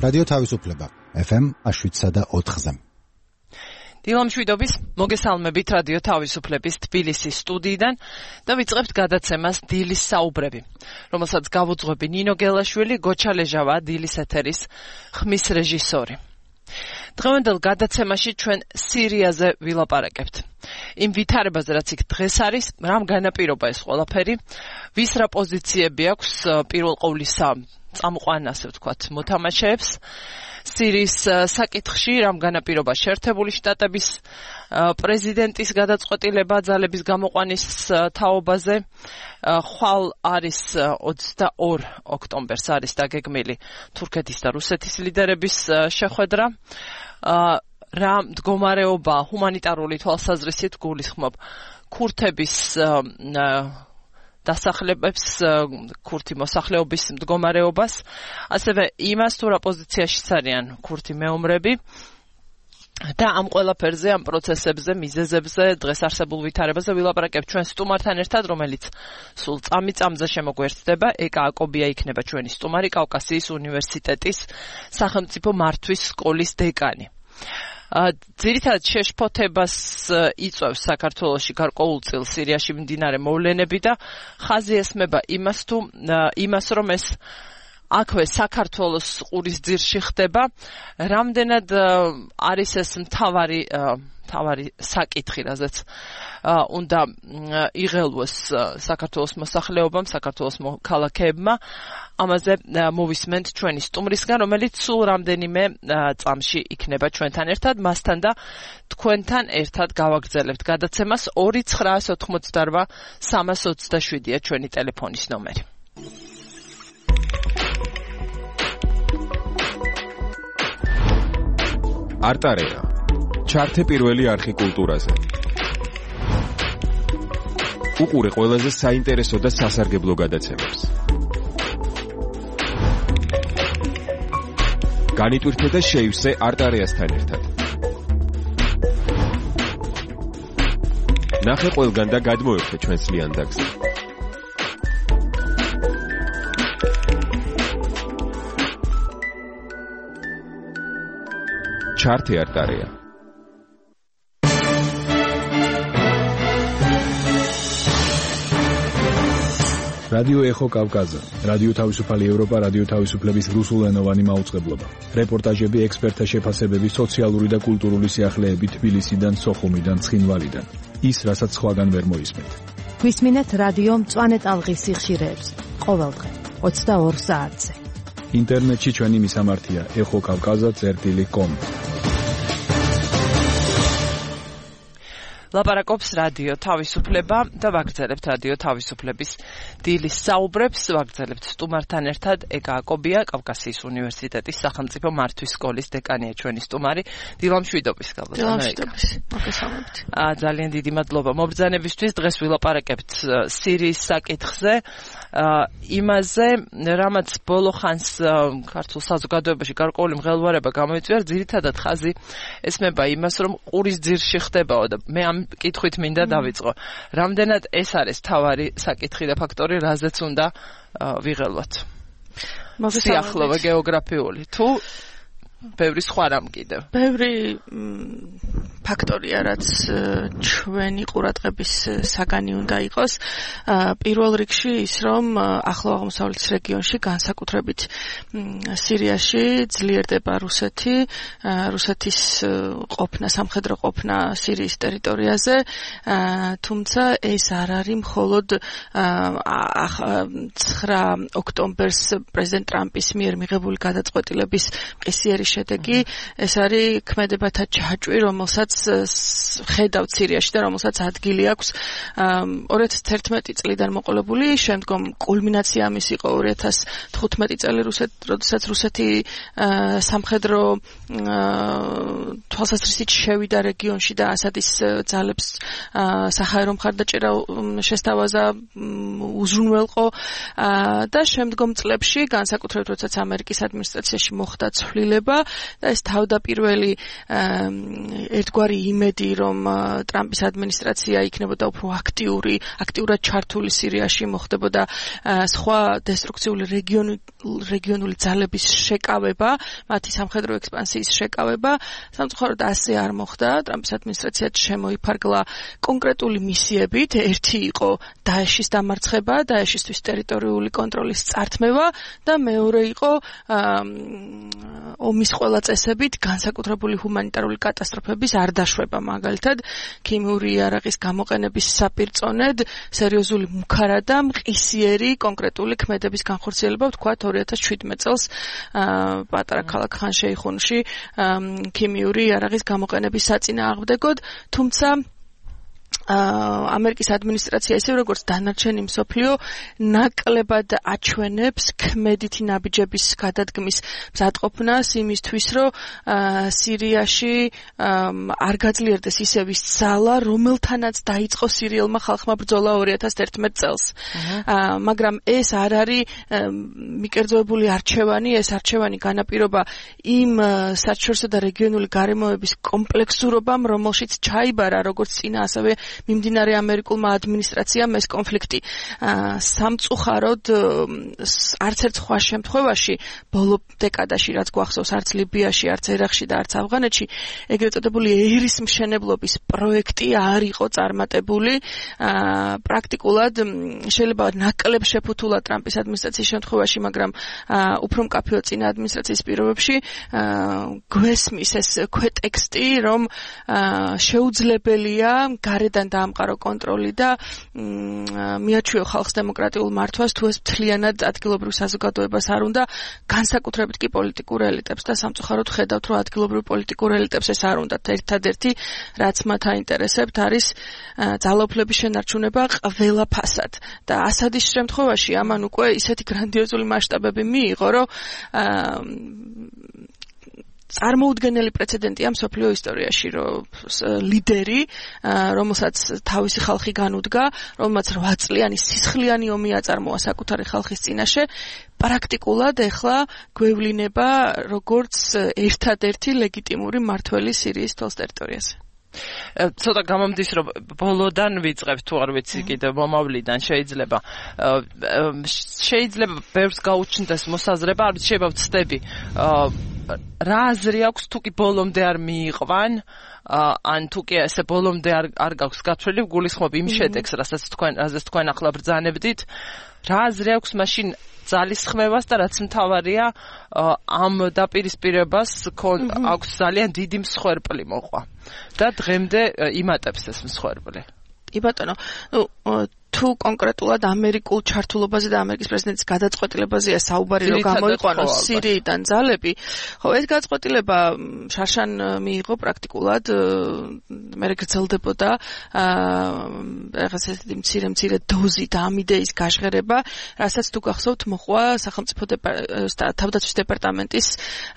რადიო თავისუფლება FM 7.4-ზე. დილამ შვიდობის მოგესალმებით რადიო თავისუფლების თბილისის სტუდიიდან და ვიწყებთ გადაცემას დილის საუბრები, რომელსაც გავუძღვები ნინო გელაშვილი, გოჩა ლეჟავა, დილის ეთერის ხმის რეჟისორი. დღევანდელ გადაცემაში ჩვენ სირიაზე ვილაპარაკებთ. იმ ვითარებაზე, რაც იქ დღეს არის, რამ განაპირობა ეს ყველაფერი, ვის რა პოზიციები აქვს პირველ ყოვლისა წამყვან, ასე ვთქვათ, მოთამაშეებს, სირიის საკითხში, რამ განაპირობა შეერთებული შტატების პრეზიდენტის გადაწყვეტილება ძალების გამოყვანის თაობაზე. ხვალ არის 22 ოქტომბერს არის დაგეგმილი თურქეთის და რუსეთის ლიდერების შეხვედრა. რა მდგომარეობა ჰუმანიტარული თვალსაზრისით გულისხმობ ქურთების დასახლებებს, ქურთი მოსახლეობის მდგომარეობას, ასევე იმას თუ რა პოზიციაში არიან ქურთი მეომრები და ამ ყველაფერზე, ამ პროცესებზე, მიზეზებზე, დღეს არსებულ ვითარებაზე ვილაპარაკებთ ჩვენ სტუმართან ერთად, რომელიც სულ წამიწამზე შემოგვერთდება. ეკა აკობია იქნება ჩვენი სტუმარი, კავკასიის უნივერსიტეტის სახელმწიფო მართვის სკოლის დეკანი. ძირითადად შეშფოთებას იწვევს საქართველოში გარკვეულ წილს სირიაში მიმდინარე მოვლენები და ხაზი ესმება იმას, რომ ეს აქვე საქართველოს ყურის ძირში ხდება, რამდენად არის ეს მთავარი საკითხი, რაზეც უნდა იღელვოს საქართველოს მოსახლეობამ, საქართველოს ქალაქეებმა. ამაზე მოვისმენთ ჩვენი სტუმრისგან, რომელიც სულ რამდენიმე წამში იქნება ჩვენთან ერთად, მასთან და თქვენთან ერთად გავაგრძელებთ გადაცემას. 2988 327-ია ჩვენი ტელეფონის ნომერი. არტარეა. ჩართე პირველი არხი კულტურაზე. უყურე ყველაზე საინტერესო და სასარგებლო გადაცემებს. განიტვირთე და შეივსე არტარეასთან ერთად. ნახე ყველგან და გადმოერთე ჩვენს ლიანდაგზე. ჩართე არტარეა. რადიო ეხო კავკაზა, რადიო თავისუფალი ევროპა, რადიო თავისუფლების რუსულენოვანი მაუწყებლობა. რეპორტაჟები, ექსპერტთა შეფასებები, სოციალური და კულტურული სიახლეები თბილისიდან, სოხუმიდან, ცხინვალიდან. ის, რასაც სხვაგან ვერ მოისმენთ. გვისმინეთ რადიო მწვანე ტალღის სიხშირეებს, ყოველდღე 22 საათზე. ინტერნეტში ჩვენი მისამართია ეხოკავკაზა.com. ლაპარაკობს რადიო თავისუფლება და ვაგრძელებთ რადიო თავისუფლების დილის საუბრებს, ვაგრძელებთ სტუმართან ერთად. ეკა აკობია, კავკასიის უნივერსიტეტის სახელმწიფო მართვის სკოლის დეკანია ჩვენი სტუმარი. დილამ შვიდობის, მოგესალმებით. ძალიან დიდი მადლობა მობრძანებისთვის. დღეს ვილაპარაკებთ სირიის საკითხზე, იმაზე, რამაც ბოლო ხანს ქართულ საზოგადოებაში გარკვეული მღელვარება გამოიწვია, ძირითადად ხაზი ესმება იმას, რომ ყურის ძირში ხდებაო და მე ამ კითხვით მინდა დავიწყო. რამდენად ეს არის თავარი საკითხი და ფაქტორი, რაზეც უნდა ვიღელვოთ? სიახლოვე გეოგრაფიული თუ ბევრი სხვა რამ კიდევ? ბევრი ფაქტორია, რაც ჩვენი ყურადღების საგანი უნდა იყოს. პირველ რიგში ის, რომ ახლო აღმოსავლეთის რეგიონში, განსაკუთრებით სირიაში ძლიერდება რუსეთის ყოფნა, სამხედრო ყოფნა სირიის ტერიტორიაზე, თუმცა ეს არ არის მხოლოდ 9 ოქტომბერს პრეზიდენტ ტრამპის მიერ მიღებული გადაწყვეტილების მყისიერი შედეგი, ეს არის ქმედებათა ჯაჭვი, რომელსაც ხედავთ სირიაში და რომელსაც ადგილი აქვს 2011 წლიდან მოყოლებული, შემდგომ კულმინაცია ამის იყო 2015 წელი, როდესაც რუსეთი სამხედრო თვალსაზრისით შევიდა რეგიონში და ასადის ძალებს საჰაერო მხარდაჭერა შესთავაზა უზრუნველყო და შემდგომ წლებში, განსაკუთრებით როდესაც ამერიკის ადმინისტრაციაში მოხდა ცვლილება, ხდება და ეს თავდაპირველი ერთგვარი იმედი, რომ ტრამპის ადმინისტრაცია იქნებოდა უფრო აქტიურად ჩართული სირიაში, მოხდებოდა სხვა დესტრუქციული რეგიონული ძალების შეკავება, მათი სამხედრო ექსპანსიის შეკავება, სამწუხაროდ ასე არ მოხდა. ტრამპის ადმინისტრაციაც შემოიფარგლა კონკრეტული მისიებით, ერთი იყო დაეშის დამარცხება, დაეშისთვის ტერიტორიული კონტროლის წართმევა და მეორე იყო ომის ყველა წესებით განსაკუთრებული ჰუმანიტარული კატასტროფების არ დაშვება, მაგალითად, ქიმიური იარაღის გამოყენების საპირწონედ სერიოზული მუქარა და მყისიერი კონკრეტული ქმედების განხორციელება, ვთქვათ 2017 წელს პატარა ქალაქ ხან-შეიხუნში ქიმიური იარაღის გამოყენების საწინააღმდეგოდ, თუმცა ამერიკის ადმინისტრაცია ისე როგორც დანარჩენი მსოფლიო ნაკლებად აჩვენებს ქმედითი ნაბიჯების გადადგმის მზადყოფნას იმისთვის, რომ სირიაში არ გაძლიერდეს ისევ ის ძალა, რომელთანაც დაიწყო სირიელმა ხალხმა ბრძოლა 2011 წელს. მაგრამ ეს არ არის მიკერძოებული არჩევანი, ეს არჩევანი განაპირობა იმ საერთაშორისო და რეგიონული გარემოების კომპლექსურობამ, რომელშიც ჩაიბარა როგორც წინა, ასევე მიმდინარე ამერიკულმა ადმინისტრაციამ ეს კონფლიქტი. სამწუხაროდ არც ერთ სხვა შემთხვევაში ბოლო დეკადაში, რაც გვახსოვს, არც ლიბიაში, არც ერაყში და არც ავღანეთში, ეგრეთ წოდებული ეირის მშენებლობის პროექტი არ იყო წარმატებული. პრაქტიკულად შეიძლება ნაკლებ შეფუთულა ტრამპის ადმინისტრაციის შემთხვევაში, მაგრამ უფრო მკაფიო წინა ადმინისტრაციის პირობებში გვესმის ეს ქვეტექსტი, რომ შეუძლებელია გარედან დაამყარო კონტროლი და მიაჩვიო ხალხს დემოკრატიულ მართვას, თუ ეს მთლიანად ადგილობრივ საზოგადოებას არ უნდა, განსაკუთრებით კი პოლიტიკურ ელიტებს და სამწუხაროდ ხედავთ, რომ ადგილობრივ პოლიტიკურ ელიტებს ეს არ უნდათ. ერთადერთი, რაც მათ აინტერესებთ, არის ძალაუფლების შენარჩუნება ყველა ფასად და ასადის შემთხვევაში ამან უკვე ისეთი გრანდიოზული მასშტაბები მიიღო, რომ წარმოუდგენელი პრეცედენტია მსოფლიო ისტორიაში, რომ ლიდერი, რომელსაც თავისი ხალხი განუდგა, რომელმაც 8 წლიანი სისხლიანი ომი აწარმოა საკუთარი ხალხის წინაშე, პრაქტიკულად ეხლა გვევლინება როგორც ერთადერთი ლეგიტიმური მმართველი სირიის თვალს ტერიტორიაზე. ცოტა გამომდის, რომ ბოლოდან ვიწყებ, თუ არ ვიცი კიდევ მომავლიდან შეიძლება ბევრს გაუჩნდეს მოსაზრება, არ ვიცი, შეიძლება ვცდები რა აზრი აქვს, თუ კი ბოლომდე არ მიიყვან, ან თუ კი ესე ბოლომდე არ გაქვს გათვლილი, გულისხმობ იმ შედეგს, რასაც თქვენ ახლა ბრძანებდით, რა აზრი აქვს მაშინ ძალის ხმევას და რაც მთავარია ამ დაპირისპირებას აქვს ძალიან დიდი მსხვერპლი მოყვა და დღემდე იმატებს ეს მსხვერპლი. კი ბატონო, თუ კონკრეტულად ამერიკულ ჩართულობაზე და ამერიკის პრეზიდენტის გადაწყვეტილებაზეა საუბარი, რომ გამოიყვანოს სირიიდან ძალები, ხო, ეს გადაწყვეტილება შარშან მიიღო პრაქტიკულად, მე გრძელდებოდა რაღაც ესეთი მცირე დოზით ამ იდეის გაშღერება, რასაც თუ გახსოვთ, მოყვა სახელმწიფო თავდაცვის დეპარტამენტის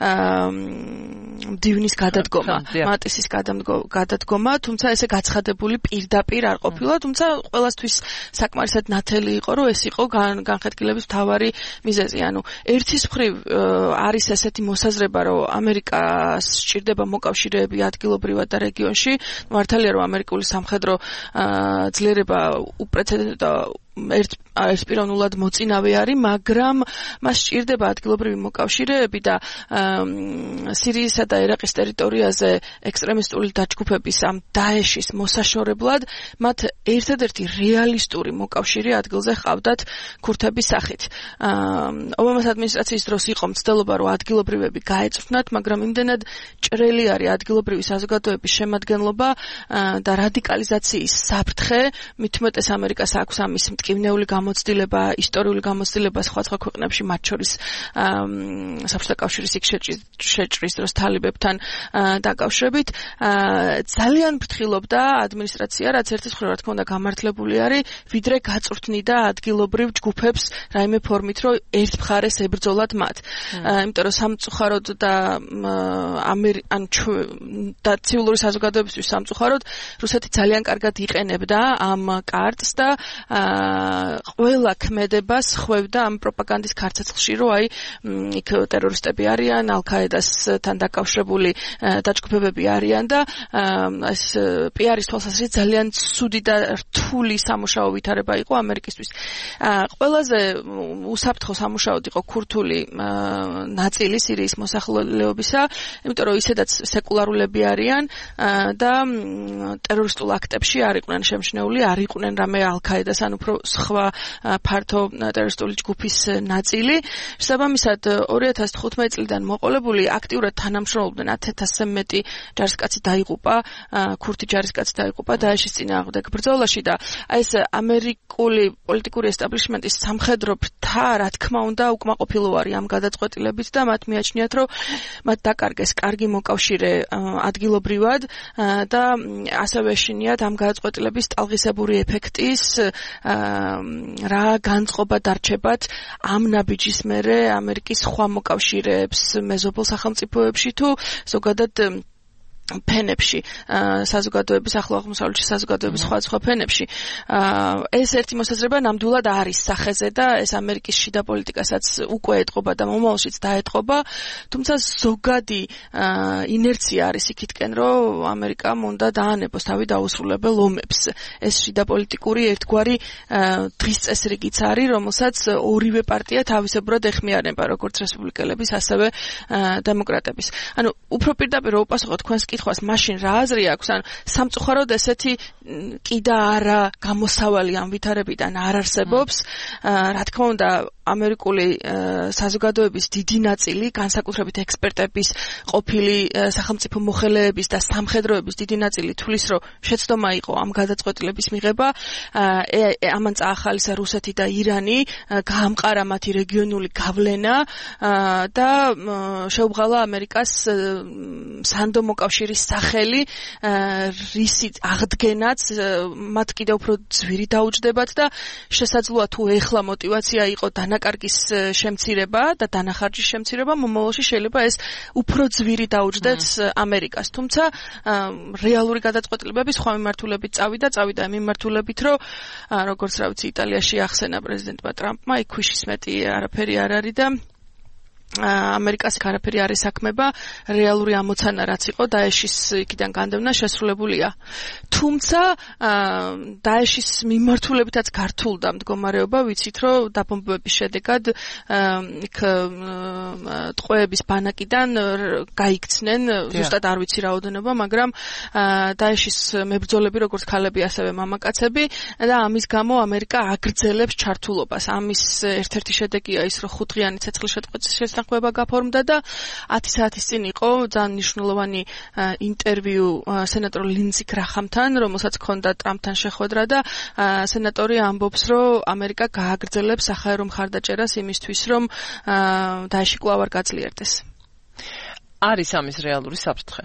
მდივნის გადადგომა, მატისის გადადგომა, თუმცა ესე გაცხადებული პირდაპირ არ ყოფილა, თუმცა ყველასთვის საკმარისად ნათელი იყო, რომ ეს იყო განხეთქილების მთავარი მიზეზი. ანუ ერთის მხრივ არის ესეთი მოსაზრება, რომ ამერიკას სჭირდება მოკავშირეები ადგილობრივად და რეგიონში. მართალია, რომ ამერიკული სამხედრო ძლიერება უპრეცედენტო ერთპიროვნულად მოწინავე არის, მაგრამ მას სჭირდება ადგილობრივი მოკავშირეები და სირიისა და ერაყის ტერიტორიაზე ექსტრემისტული დაჯგუფების ამ დაეშის მოსაშორებლად მათ ერთადერთი რეალისტური მოკავშირე ადგილზე ჰყავდათ ქურთების სახით. ობამას ადმინისტრაციის დროს იყო მცდელობა, რომ ადგილობრივები გაეწვრთნათ, მაგრამ იმდენად ჭრელი არის ადგილობრივი საზოგადოების შემადგენლობა და რადიკალიზაციის საფრთხე, მით უმეტეს ამერიკას აქვს ამის მტკივნეული გამოცდილება, ისტორიული გამოცდილება სხვა ქვეყნებში, მათ შორის საბჭოთა კავშირის იქ შეჭრის დროს თალიბებთან დაკავშირებით, ძალიან ფრთხილობდა ადმინისტრაცია, რაც ერთის მხრივ რა თქმა უნდა გამართლებული არის, ვიდრე გაწვრთნიდა ადგილობრივ ჯგუფებს რაიმე ფორმით, რომ ერთ მხარეს ებრძოლათ მათ. იმიტომ რომ სამწუხაროდ და და ცივილური საზოგადოებისთვის სამწუხაროდ რუსეთი ძალიან კარგად იყენებდა ამ კარტს და ყველა ქმედებას ხვევდა ამ პროპაგანდის ქარცეცხლში, რომ აი იქ ტერორისტები არიან, ალ-ქაედასთან დაკავშირებული დაჯგუფებები არიან და ეს პიარის თვალსაზრისით ძალიან ცუდი და რთული სამუშაო ვითარება იყო ამერიკისთვის. ყველაზე უსაფრთხო სამუშაოდ იყო ქურთული ნაწილი სირიის მოსახლეობისა, იმიტომ რომ ისედაც სეკულარულები არიან და ტერორისტულ აქტებში არ იყვნენ შემჩნეული, არ იყვნენ რამე ალ-ქაედას ან უფრო სხვა ფართო ტერორისტული ჯგუფის ნაწილი. შესაბამისად 2015 წლიდან მოყოლებული აქტიურად თანამშრომლობდნენ 10,000-ზე მეტი ჯარისკაცი დაიღუპა, ქურთი ჯარისკაცი დაიღუპა დაეშის წინააღმდეგ ბრძოლაში და აი ეს ამერიკული პოლიტიკური ესტაბლიშმენტის სამხედრო ფრთა, რა თქმა უნდა, უკმაყოფილო არის ამ გადაწყვეტილებით და მათ მიაჩნიათ, რომ მათ დაკარგეს კარგი მოკავშირე ადგილობრივად და ასევე ეშინიათ ამ გადაწყვეტილების ტალღისებური ეფექტის რა განწყობა დარჩებათ ამ ნაბიჯის მერე ამერიკის სხვა მოკავშირეებს მეზობელ სახელმწიფოებში თუ ზოგადად ფენებში, საზოგადოების ახლო აღმოსავლეთში საზოგადოების სხვა ფენებში. ეს ერთი მოსაზრება ნამდვილად არის სახეზე და ეს ამერიკის შიდა პოლიტიკასაც უკვე ეტყობა და მომავალშიც დაეტყობა, თუმცა ზოგადი ინერცია არის იქითკენ, რომ ამერიკამ უნდა დაანებოს თავი დაუსრულებელ ომებს. ეს შიდა პოლიტიკური ერთგვარი დღის წესრიგიც არის, რომელსაც ორივე პარტია თავისებურად ეხმიანება, როგორც რესპუბლიკელების, ასევე დემოკრატების. ანუ უფრო პირდაპირ ვუპასუხო თქვენს კითხვას, მაშინ რა აზრი აქვს, ან სამწუხაროდ ესეთი კიდე არა გამოსავალი ამ ვითარებიდან არ არსებობს. რა თქმა უნდა, ამერიკული საზოგადოების დიდი ნაწილი, განსაკუთრებით ექსპერტების, ყოფილი სახელმწიფო მოხელეების და სამხედროების დიდი ნაწილი თვლის, რომ შეცდომა იყო ამ გადაწყვეტილების მიღება. ამან წაახალისა რუსეთი და ირანი, გაამყარა მათი რეგიონული გავლენა და შეუბრალა ამერიკას სანდო მოკავშირის სახელი, რისი აღდგენაც მათ კიდევ უფრო ძვირი დაუჯდებათ და შესაძლოა თუ ეხლა мотиваცია იყო დანაკარგის შემცირება და დანახარჯის შემცირება, მომავალში შეიძლება ეს უფრო ძვირი დაუჯდეთ ამერიკას. თუმცა რეალური გადაწყვეტილებები სხვა მიმართულებით წავიდა იმ მიმართულებით, რომ როგორც რა ვიცი, იტალიაში ახსენა პრეზიდენტმა ტრამპმა, იქ ქვიშის მეტი არაფერი არ არის და ამერიკას არაფერი არ ესაქმება, რეალური ამოცანა რაც იყო დაეშის იქიდან განდევნა შესრულებულია. თუმცა დაეშის მიმართულებითაც გართულდა მდგომარეობა, ვიცით რომ დაბომბვების შედეგად იქ ტყვეების ბანაკიდან გაიქცნენ, ზუსტად არ ვიცი რაოდენობა, მაგრამ დაეშის მებრძოლები როგორც ქალები, ასევე მამაკაცები და ამის გამო ამერიკა აგრძელებს ჩართულობას. ამის ერთ-ერთი შედეგია ის, რომ 5 დღიანი ცეცხლშეტყვის შესახვება გაფორმდა და 10 საათის წინ იყო ძალიან მნიშვნელოვანი ინტერვიუ სენატორ ლინდსი გრაჰამთან, რომელსაც ჰქონდა ტრამპთან შეხვედრა და სენატორი ამბობს, რომ ამერიკა გააგრძელებს საჰაერო მხარდაჭერას იმისთვის, რომ დაეში კვლავ არ გაძლიერდეს. არის ამის რეალური საფრთხე?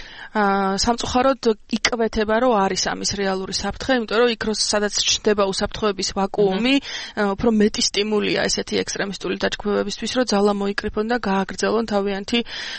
სამწუხაროდ იკვეთება, რომ არის ამის რეალური საფრთხე, იმიტომ რომ იქ სადაც ჩნდება უსაფრთხოების ვაკუუმი, უფრო მეტი სტიმულია ესეთი ექსტრემისტული დაჯგუფებებისთვის, რომ ძალა მოიკრიფონ და გააგრძელონ თავიანთი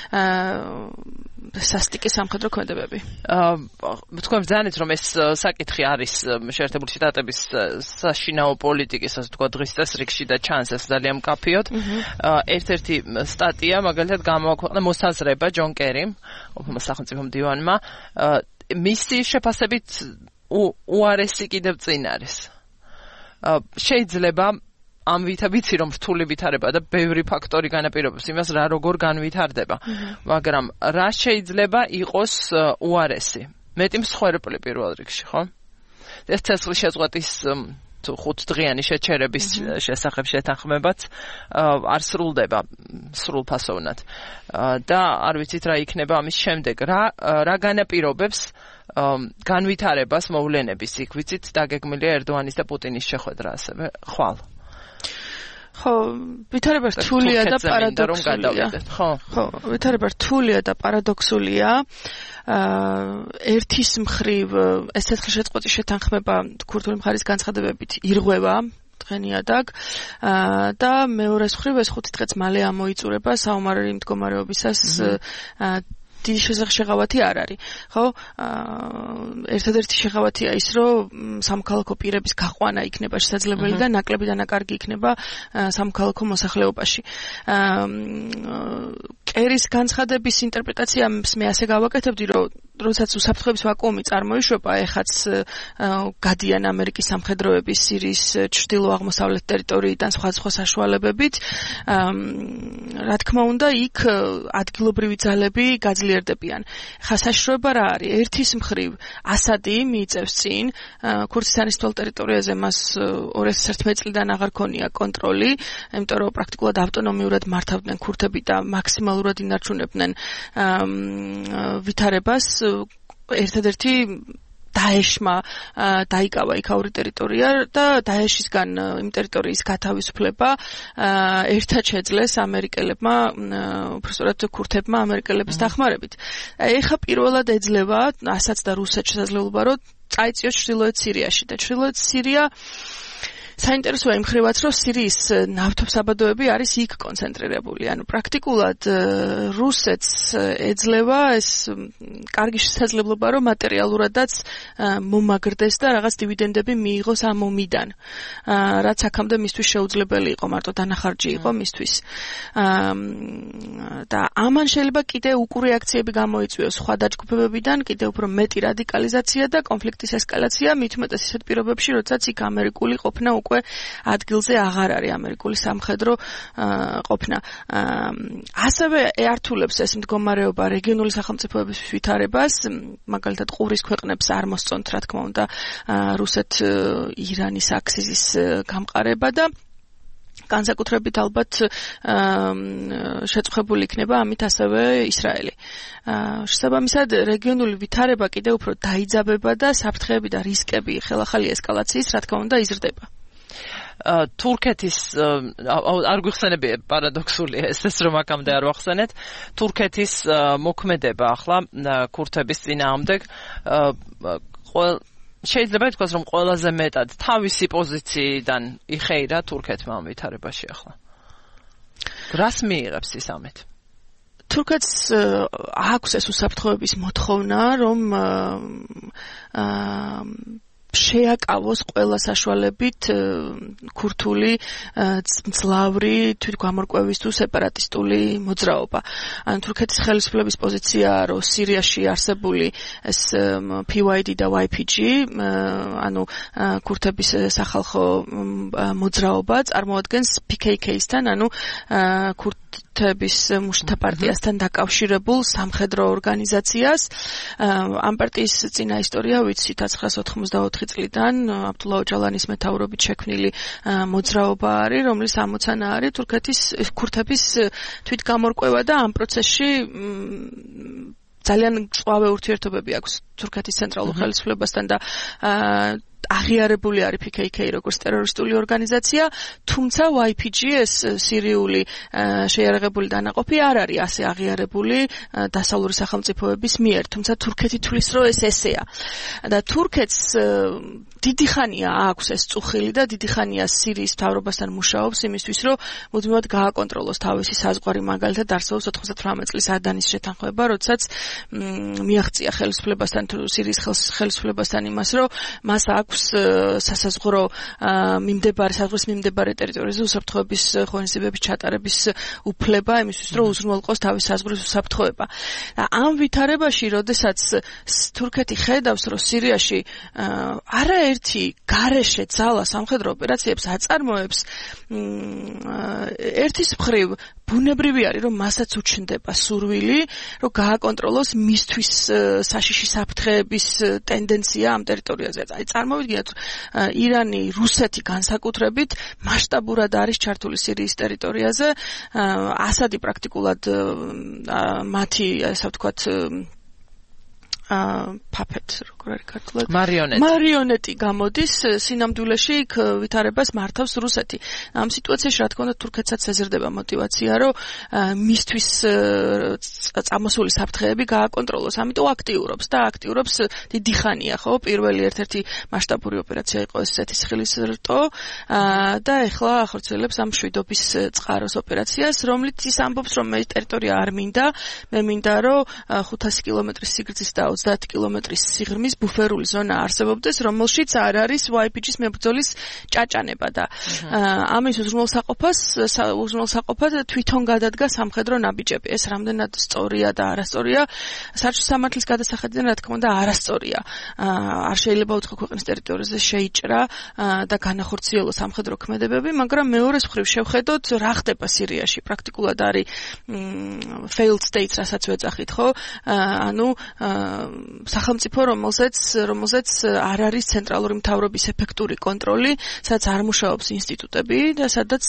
სასტიკი სამხედრო ქმედებები. თქვენ ბრძანეთ, რომ ეს საკითხი არის შეერთებული შტატების საშინაო პოლიტიკის, ასე ვთქვათ, დღის წესრიგში და ჩანს ეს ძალიან მკაფიოდ. ერთ-ერთი სტატია, მაგალითად, გამოაქვეყნა მოსაზრება ჯონ კერიმ, ოფიციალურ სახელმწიფო მდივანმა, მისი შეფასებით უარესი კიდევ წინ არის. შეიძლება ამ ვიცი რომ რთული ვითარება და ბევრი ფაქტორი განაპირობებს იმას, რა როგორ განვითარდება, მაგრამ რა შეიძლება იყოს უარესი? მეტი მსხვერპლი პირველ რიგში, ხო? ეს ცეცხლის შეწყვეტის 5 დღიანი შეჩერების შესახებ შეთანხმებაც არ სრულდება სრულფასოვნად. და არ ვიცით რა იქნება ამის შემდეგ, რა განაპირობებს განვითარებას მოვლენების. იქ ვიცით დაგეგმილია ერდოანის და პუტინის შეხვედრა ასევე ხვალ. ხო, ვითარება რთულია და პარადოქსულია. ხო, ვითარება რთულია და პარადოქსულია. ერთის მხრივ ეს ცეცხლშეწყვეტის შეთანხმება ქურთული მხარის განცხადებებით ირღვევა დღენიაдаг და მეორეს მხრივ ეს 5 დღეც მალე ამოიწურება საომარი მდგომარეობისას დიდი შეღავათი არ არის. ხო? ერთადერთი შეღავათია ის, რომ სამოქალაქო პირების გაყვანა იქნება შესაძლებელი და ნაკლები და ნაკარგი იქნება სამოქალაქო მოსახლეობაში. კერის განცხადების ინტერპრეტაციას მე ასე გავაკეთებდი, რომ როდესაც უსაფრთხოების ვაკუუმი წარმოიშვება, ეხაც გადიან ამერიკის სამხედროების სირიის ჩრდილო-აღმოსავლეთ ტერიტორიიდან სხვადასხვა საშუალებებით, რა თქმა უნდა, იქ ადგილობრივი ძალები გაძლიერდებიან. ხა საშიშროება რა არის? ერთის მხრივ ასადი მიიწევს წინ ქურთისტანის თვალ ტერიტორიაზე მას 2011 წლიდან აღარ ქონია კონტროლი, იმიტომ რომ პრაქტიკულად ავტონომიურად მართავდნენ ქურთები და მაქსიმალურად ინარჩუნებდნენ ვითარებას. ერთადერთი დაეშმა დაიკავა იქაური ტერიტორია და დაეშისგან იმ ტერიტორიის გათავისუფლება ერთად შეძლეს ამერიკელებმა, უბრალოდ ქურთებმა ამერიკელების დახმარებით. ეხა პირველად ეძლევა ასაც და რუსეთს შესაძლებლობა, რომ წაიწიოს ჩრდილოეთ სირიაში და ჩრდილოეთ სირია საინტერესოა იმ ხრივაც, რომ სირიის ნავთობსაბადოები არის იქ კონცენტრირებული. ანუ პრაქტიკულად რუსეთს ეძლევა ეს კარგი შესაძლებლობა, რომ მატერიალურადაც მომაგრდეს და რაღაც დივიდენდები მიიღოს ამ ომიდან. რაც აქამდე მისთვის შეუძლებელი იყო, მარტო დანახარჯი იყო მისთვის. და ამან შეიძლება კიდე უკურეაქციები გამოიწვიოს სხვა დაჯგუფებებიდან, კიდე უფრო მეტი რადიკალიზაცია და კონფლიქტის ესკალაცია, მით უმეტეს ისეთ პირობებში, როდესაც იქ ამერიკული ყოფნა უკვე ადგილზე აღარ არის ამერიკული სამხედრო ყოფნა. ასევე ეართულებს ეს მდგომარეობა რეგიონული სახელმწიფოების ვითარებას, მაგალითად ყურის ქვეყნებს არ მოსწონთ, რა თქმა უნდა, რუსეთ-ირანის აქსისის გამყარება და განსაკუთრებით ალბათ შეწუხებული იქნება ამით ასევე ისრაელი. შესაბამისად, რეგიონული ვითარება კიდევ უფრო დაიძაბება და საფრთხეები და რისკები ხელახალი ესკალაციის, რა თქმა უნდა, იზრდება. თურქეთის არ გვიხსენები პარადოქსულია ეს რომ აქამდე არ ვახსენეთ თურქეთის მოქმედება ახლა ქურთების წინააღმდეგ შეიძლება ითქვას რომ ყველაზე მეტად თავისი პოზიციიდან იხეირა თურქეთმა ამ ვითარებაში ახლა რას მიიღებს ის ამით თურქეთს აქვს ეს უსაფრთხოების მოთხოვნა რომ შეაკავოს ყველა საშუალებით ქურთული მძლავრი თვითგვამორკვევის თუ სეპარატისტული მოძრაობა. ანუ თურქეთის ხელისუფლების პოზიციაა, რომ სირიაში არსებული ეს PYD და YPG, ანუ ქურთების სახალხო მოძრაობა წარმოადგენს PKK-სთან, ანუ ქურთების მუშათა პარტიასთან დაკავშირებულ სამხედრო ორგანიზაციას. ამ პარტიის წინა ისტორია ვიცით 1994 წლიდან აბდულლა ოჯალანის მეთაურობით შექმნილი მოძრაობა არის, რომლის ამოცანა არის ქურთების თვითგამორკვევა და ამ პროცესში ძალიან მწვავე ურთიერთობები აქვს თურქეთის ცენტრალურ ხელისუფლებასთან და აღიარებული არის PKK როგორც ტერორისტული ორგანიზაცია, თუმცა YPG ეს სირიული შეიარაღებული დანაყოფი არ არის ასე აღიარებული დასავლური სახელმწიფოების მიერ, თუმცა თურქეთი თვლის რომ ეს ესეა. და თურქეთს დიდი ხანია აქვს ეს წუხილი და დიდი ხანია სირიის მთავრობასთან მუშაობს იმისთვის, რომ მუდმივად გააკონტროლოს თავისი საზღვარი, მაგალითად არსებობს 98 წლის ადანის შეთანხმება, როდესაც მიაღწია ხელისუფლებასთან სირიის ხელისუფლებასთან იმას, რომ მას აქვს სასაზღვრო საზღვრის მიმდებარე ტერიტორიაზე უსაფრთხოების ღონისძიებების ჩატარების უფლება იმისთვის, რომ უზრუნველყოს თავის საზღვრის უსაფრთხოება. და ამ ვითარებაში, როდესაც თურქეთი ხედავს, რომ სირიაში არაერთი გარეშე ძალა სამხედრო ოპერაციებს აწარმოებს, ერთის მხრივ ბუნებრივი არის, რომ მასაც უჩნდება სურვილი, რომ გააკონტროლოს მისთვის საშიში საფრთხეების ტენდენცია ამ ტერიტორიაზე. აი წარმოვიდგინეთ, ირანი, რუსეთი განსაკუთრებით მასშტაბურად არის ჩართული სირიის ტერიტორიაზე. ასადი პრაქტიკულად მათი, ასე ვთქვათ, puppet, როგორ არის ქართულად? მარიონეტი გამოდის სინამდვილეში იქ ვითარებას მართავს რუსეთი. ამ სიტუაციაში რა თქმა უნდა თურქეთსაც ეზრდება мотиваცია, რომ მისთვის წამოსული საფრთხეები გააკონტროლოს. ამიტომ აქტიურობს დიდი ხანია, ხო? პირველი ერთ-ერთი მასშტაბური ოპერაცია იყო ესეთი სიხილისრტო და ეხლა ახორციელებს ამ შვიდობის წყაროს ოპერაციას, რომლით ის ამბობს, რომ მე ტერიტორია არ მინდა, მე მინდა, რომ 500 კილომეტრის სიგრძის და 30 კილომეტრის სიღრმის ბუფერული ზონა არსებობდეს, რომელშიც არ არის YPG-ის მებრძოლის ჭაჭანება და ამის უზრუნველსაყოფად თვითონ გადადგა სამხედრო ნაბიჯები. ეს რამდენად სწორია და არასწორია, საერთო სამართლის გადასახედიდან რა თქმა უნდა არასწორია. არ შეიძლება უცხო ქვეყნის ტერიტორიაზე შეიჭრა და განახორციელოს სამხედრო ქმედებები, მაგრამ მეორეს მხრივ შევხედოთ რა ხდება სირიაში. პრაქტიკულად არის failed states, რასაც ვეძახით, ხო? ანუ სახელმწიფო, რომელზეც არ არის ცენტრალური მთავრობის ეფექტური კონტროლი, სადაც არ მუშაობს ინსტიტუტები და სადაც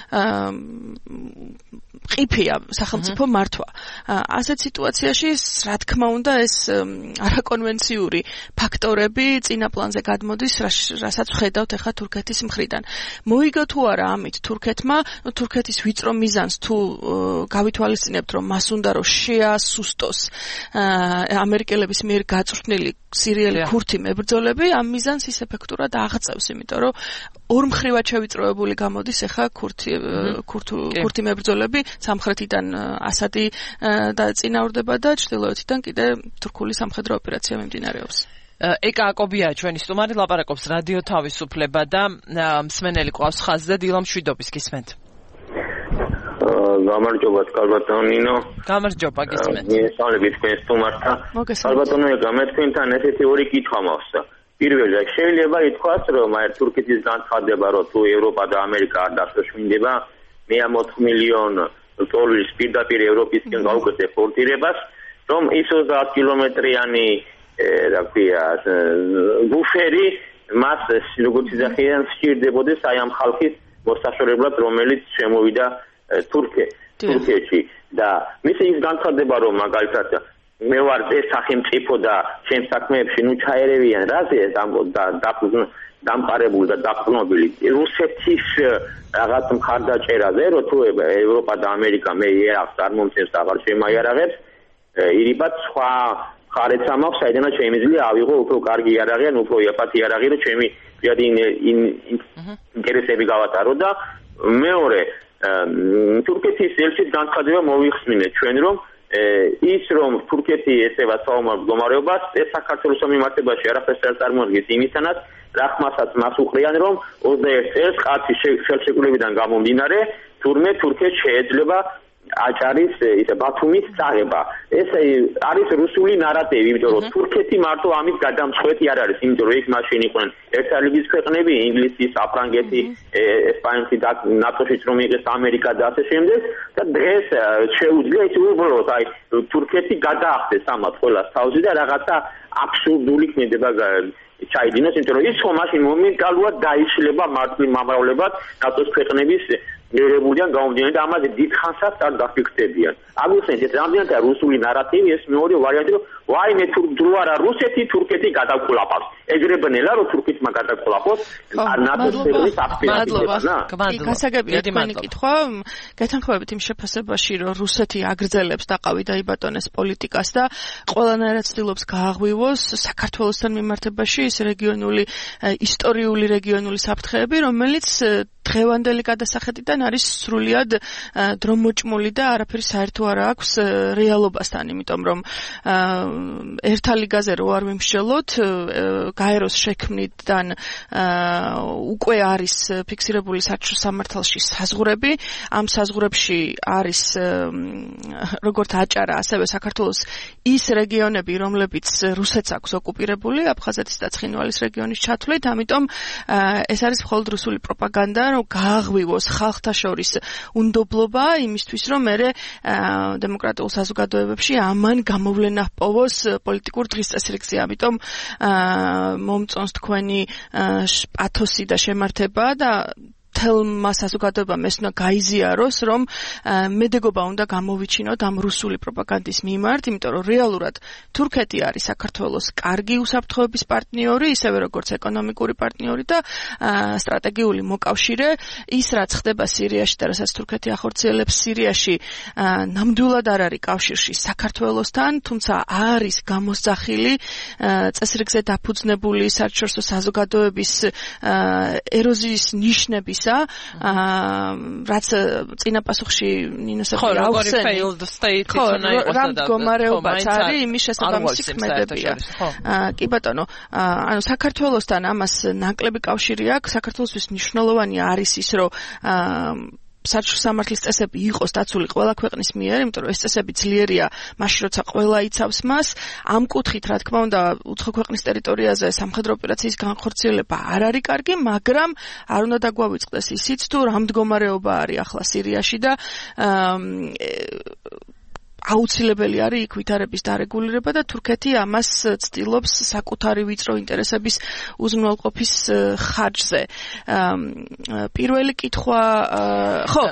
ყიფია სახელმწიფო მართვა. ასეთ სიტუაციაში, რა თქმა უნდა, ეს არაკონვენციური ფაქტორები წინა პლანზე გადმოდის, რასაც ვხედავთ ახლა თურქეთის მხრიდან. მოიგო თუ არა ამით თურქეთმა, თურქეთის ვიწრო მიზანს თუ გავითვალისწინებთ, რომ მას უნდა რომ შეასუსტოს ამერიკელების მიერ გაწვრთნილი სირიელი ქურთი მებრძოლები, ამ მიზანს ის ეფექტურად აღწევს, იმიტომ რომ ორმხრივად შევიწროებული გამოდის ახლა ქურთი მებრძოლები, სამხრეთიდან ასადი დაწინაურდება და ჩრდილოეთიდან კიდე თურქული სამხედრო ოპერაცია მიმდინარეობს. ეკა აკობია ჩვენი სტუმარი, ლაპარაკობს რადიო თავისუფლება და მსმენელი ყავს ხაზზე დილამ შვიდობის გისმენთ. გამარჯობა, კალბატონო ნინო. გამარჯობა, გისმენთ. მოგესალმებით თქვენ სტუმართა. კალბატონო ეკა, მე თქვენთან ესეთი ორი კითხვა მაქვს. პირველი, შეიძლება ითქვას, რომ აი თურქეთის განცხადება, რომ თუ ევროპა და ამერიკა არ დასაშვინდება, მე ამ 4 მილიონ დოლარის პირდაპირ ევროპისკენ გავუკეთე პორტირებას, რომ ის 30 კილომეტრიანი რა ქვია ბუფერი მას როგორც იზახიან სჭირდებოდეს აი ამ ხალხის მოსაშორებლად, რომელიც შემოვიდა თურქეთში და მისი ის განცხადება, რომ მაგალითად მე ვარ ეს სახელმწიფო და ჩემს საქმეებში ნუ ჩაერევიან რაზე დამყარებული და დაყრდნობილი რუსეთის რაღაც მხარდაჭერაზე, რომ თუ ევროპა და ამერიკა მე იარაღს არ მომცემს, აღარ შემაიარაღებს, ირიბად სხვა ხარეც ამაქვს, საიდანაც შემიძლია ავიღო უფრო კარგი იარაღი ან უფრო იაფათი იარაღი, რომ ჩემი პირადი ინტერესები გავატარო და მეორე თურქეთის ელჩის განცხადება მოვიხსნინე ჩვენ, რომ ის რომ თურქეთი ეწევა საომარ მდგომარეობას, ეს საქართველოს მიმართებაში არაფერს არ წარმოადგენს იმისთანაც, რახმასაც მას უყრიან, რომ 21 წელს კაცი ხელშეკრულებიდან გამომდინარე, თურმე თურქეთს შეეძლება აჭარის ბათუმის წაღება. ეს არის რუსული ნარატივი, იმიტომ რომ თურქეთი მარტო ამით გადამწყვეტი არ არის, იმიტომ რომ იქ მაშინ იყვნენ ერთად ლიგის ქვეყნები, ინგლისი, საფრანგეთი, ესპანეთი და ნატოშიც რომ იღეს ამერიკა და ასე შემდეგ და დღეს შეუძლია ის უბრალოდ აი თურქეთი გადაახდეს ამათ ყველას თავზე და რაღაცა აბსურდული ქმედება ჩაიდინოს, იმიტომ რომ ის ხომ მაშინ მომენტალურად დაიშლება მამრავლებად ნატოს ქვეყნების ერებულიდან გამომდინარე და ამაზე დიდხანსაც არ დაფიქსდებიან. აგვიხსენეთ, ეს რამდენადაა რუსული ნარატივი, ეს მეორე ვარიანტი, რომ ვაიმე თუ არა რუსეთი, თურქეთი გადაყოლაპავს. ეგრებნელა რომ თურქეთმა გადაყოლაპოს ნატოს ქვეყნის აქტივობებსა. გასაგებია თქვენი კითხვა, გეთანხმებით იმ შეფასებაში, რომ რუსეთი აგრძელებს დაყავი დაიბატონეს პოლიტიკას და ყველანაირად ცდილობს გააღვივოს საქართველოსთან მიმართებაში ის რეგიონული ისტორიული რეგიონული საფრთხეები, რომელიც დღევანდელი გადასახედიდან არის სრულიად დრომოჭმული და არაფერი საერთო არ აქვს რეალობასთან, იმიტომ რომ ერთა ლიგაზე რო არ ვიმსჯელოთ, გაეროს შექმნიდან უკვე არის ფიქსირებული საერთო სამართალში საზღვრები, ამ საზღვრებში არის როგორც აჭარა, ასევე საქართველოს ის რეგიონები, რომლებიც რუსეთს აქვს ოკუპირებული, აფხაზეთის და ცხინვალის რეგიონის ჩათვლით, ამიტომ ეს არის მხოლოდ რუსული პროპაგანდა, რომ გააღვივოს ხალხთა შორის უნდობლობა იმისთვის, რომ მე დემოკრატიულ საზოგადოებებში ამან გამოვლენა ჰპოვოს პოლიტიკურ დღესწესრიგზე. ამიტომ მომწონს თქვენი პათოსი და შემართება და მთელმა საზოგადოებამ ეს უნდა გაიზიაროს, რომ მედეგობა უნდა გამოვიჩინოთ ამ რუსული პროპაგანდის მიმართ, იმიტომ რომ რეალურად თურქეთი არის საქართველოს კარგი უსაფრთხოების პარტნიორი, ისევე როგორც ეკონომიკური პარტნიორი და სტრატეგიული მოკავშირე. ის რაც ხდება სირიაში და რასაც თურქეთი ახორციელებს სირიაში, ნამდვილად არ არის კავშირში საქართველოსთან, თუმცა არის გამოსძახილი წესრიგზე დაფუძნებული საერთაშორისო საზოგადოების ეროზიის ნიშნებისა, რაც წინა პასუხში ნინოსები აუხსენე. ხო, რა მდგომარეობაც არის იმის შესაბამისი ქმედებია. კი ბატონო, ანუ საქართველოსთან ამას ნაკლები კავშირი აქვს. საქართველოსთვის მნიშვნელოვანი არის ის, რომ საერთაშორისო სამართლის წესები იყოს დაცული ყველა ქვეყნის მიერ, იმიტომ რომ ეს წესები ძლიერია მაშინ, როცა ყველა იცავს მას. ამ კუთხით, რა თქმა უნდა, უცხო ქვეყნის ტერიტორიაზე სამხედრო ოპერაციის განხორციელება არ არის კარგი, მაგრამ არ უნდა დაგვავიწყდეს ისიც, თუ რა მდგომარეობა არის ახლა სირიაში და აუცილებელი არის იქ ვითარების დარეგულირება და თურქეთი ამას ცდილობს საკუთარი ვიწრო ინტერესების უზრუნველყოფის ხარჯზე. პირველი კითხვა, ხო,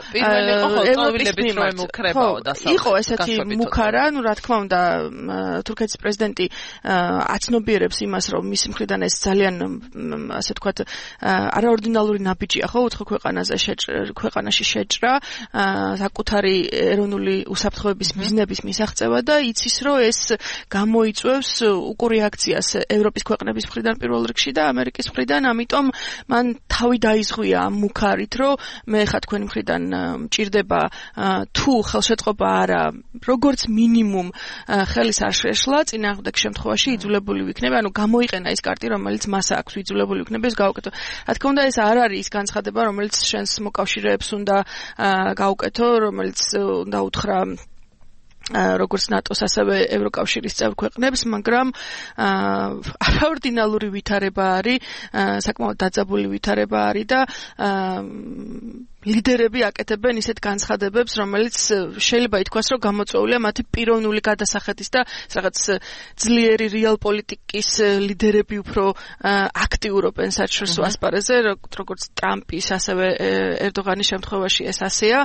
იყო ესეთი მუქარა, ну, რა თქმა უნდა, თურქეთის პრეზიდენტი აცნობიერებს იმას, რომ მის მხრიდან ეს ძალიან, ასე ვთქვათ, არაორდინალური ნაბიჯია, ხო, უცხო ქვეყანაში შეჭრა, საკუთარი ეროვნული უსაფრთხოების მიზნების მისაღწევა და იცის, რომ ეს გამოიწვევს უკუ რეაქციას ევროპის ქვეყნების მხრიდან პირველ რიგში და ამერიკის მხრიდან, ამიტომ მან თავი დაიზღვია ამ მუქარით, რომ მე ხა თქვენი მხრიდან მჭირდება თუ ხელშეწყობა არა, როგორც მინიმუმ ხელის არ შეშლა, წინააღმდეგ შემთხვევაში იძულებული ვიქნები, ანუ გამოიყენა ის კარტი, რომელიც მას აქვს, იძულებული ვიქნები ეს გავუკეთო. რა თქმა უნდა, ეს არ არის ის განცხადება, რომელიც შენს მოკავშირეებს უნდა გაუკეთო, რომელიც უნდა უთხრა როგორც ნატოს, ასევე ევროკავშირის წევრ ქვეყნებს, მაგრამ არაორდინალური ვითარება არის, საკმაოდ დაძაბული ვითარება არის და ლიდერები აკეთებენ ისეთ განცხადებებს, რომელიც შეიძლება ითქვას, რომ გამოწვეულია მათი პიროვნული გადასახადის და რაღაც ძლიერი რეალ პოლიტიკის ლიდერები უფრო აქტიურობენ საერთაშორისო ასპარეზზე, როგორც ტრამპის, ასევე ერდოღანის შემთხვევაში ეს ასეა.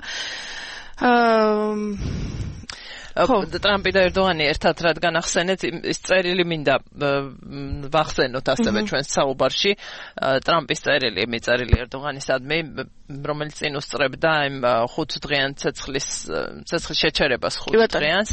ტრამპი და ერდოღანი ერთად რადგან ახსენეთ, ის წერილი მინდა ვახსენოთ ასევე ჩვენს საუბარში, ტრამპის წერილი, მიწერილი ერდოღანისადმი, რომელიც წინ უსწრებდა იმ 5 დღიან ცეცხლის შეჩერებას 5 დღიანს.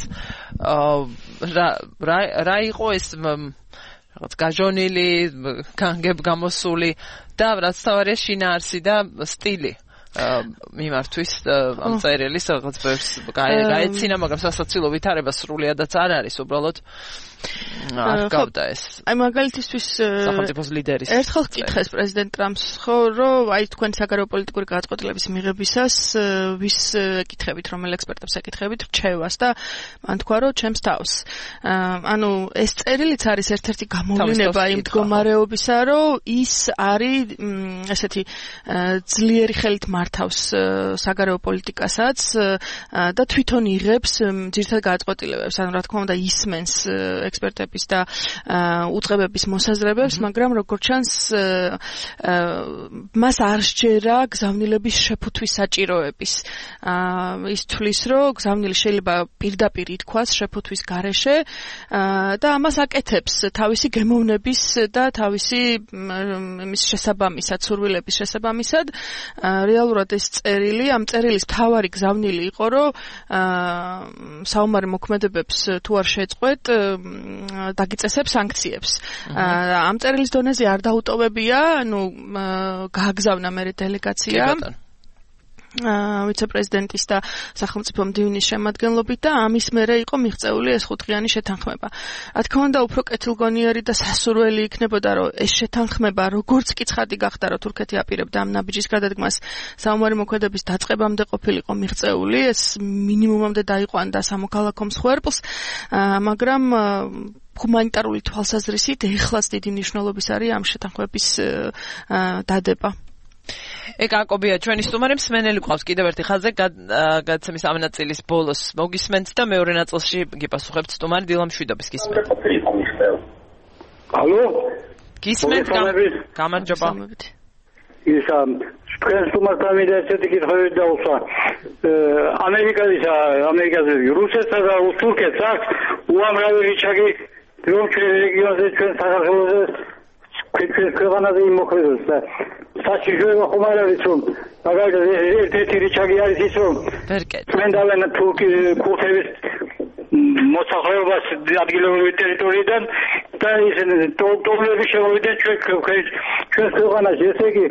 რა იყო ეს რაღაც გაჟონილი, გამოსული და რაც თავარია შინაარსი და სტილი მიმართვის ამ წერილის რაღაც გაეცინა, მაგრამ სასაცილო ვითარება სრულიადაც არ არის, უბრალოდ არ გავდა ეს. აი მაგალითისთვის სახელმწიფოს ლიდერის ერთხელ კითხეს პრეზიდენტ ტრამპს, ხო, რომ აი თქვენ საგარეო პოლიტიკური გადაწყვეტილების მიღებისას ვის ეკითხებით, რომელ ექსპერტებს ეკითხებით რჩევას და მან თქვა, რომ ჩემს თავს. ანუ ეს წერილიც არის ერთ-ერთი გამოვლინება იმ მდგომარეობისა, რომ ის არის ესეთი ძლიერი ხელით მართავს საგარეო პოლიტიკასაც და თვითონ იღებს ძირითად გადაწყვეტილებებს, ანუ რა თქმა უნდა ისმენს ექსპერტების და უწყებების მოსაზრებებს, მაგრამ როგორც ჩანს მას არ სჯერა გზავნილების შეფუთვის საჭიროების. ის თვლის, რომ გზავნილი შეიძლება პირდაპირ ითქვას შეფუთვის გარეშე და ამას აკეთებს თავისი გემოვნების და თავისი იმის შესაბამისად, სურვილების შესაბამისად. რეალურად ეს წერილი, ამ წერილის მთავარი გზავნილი იყო, რომ საომარი მოქმედებებს თუ არ შეწყვეტ, დაგიწესებს სანქციებს. ამ წერილის დონეზე არ დაუტოვებია, ანუ გააგზავნა მერე დელეგაცია ვიცე-პრეზიდენტის და სახელმწიფო მდივნის შემადგენლობით და ამის მერე იყო მიღწეული ეს 5 დღიანი შეთანხმება. რა თქმა უნდა, უფრო კეთილგონიერი და სასურველი იქნებოდა, რომ ეს შეთანხმება როგორც კი ცხადი გახდა, რომ თურქეთი აპირებდა ამ ნაბიჯის გადადგმას, საომარი მოქმედების დაწყებამდე ყოფილიყო მიღწეული, ეს მინიმუმამდე დაიყვანდა სამოქალაქო მსხვერპლს, მაგრამ ჰუმანიტარული თვალსაზრისით ეხლაც დიდი მნიშვნელობის არის ამ შეთანხმების დადება. ეკაკობია ჩვენი სტუმარი, მსმენელი ყავს კიდევ ერთი ხაზზე, გადაცემის ამ ნაწილის ბოლოს მოგისმენთ და მეორე ნაწილში გიპასუხებთ სტუმარი დილა მშვიდობის გისმენთ. ალო? გისმენთ, გამარჯობა. ისა თქვენს თუმასთან მინდა ესეთი კითხვები დაუსვა. ამერიკაზე რუსეთსა და თურქეთს აქვს უამრავი რიჩაგი რომ ჩვენ რეგიონზე ჩვენ საქართველოზე ჩვენს ქვეყანაზე იმოქმედებს და საშიშროება ხომ არ არის რომ მაგალითად ერთ-ერთი რიჩაგი არის ის რომ წმენდავენ ქურთების მოსახლეობას ადგილობრივი ტერიტორიიდან და ის ტოლები შემოვიდნენ ჩვენს ქვეყანაში. ესე იგი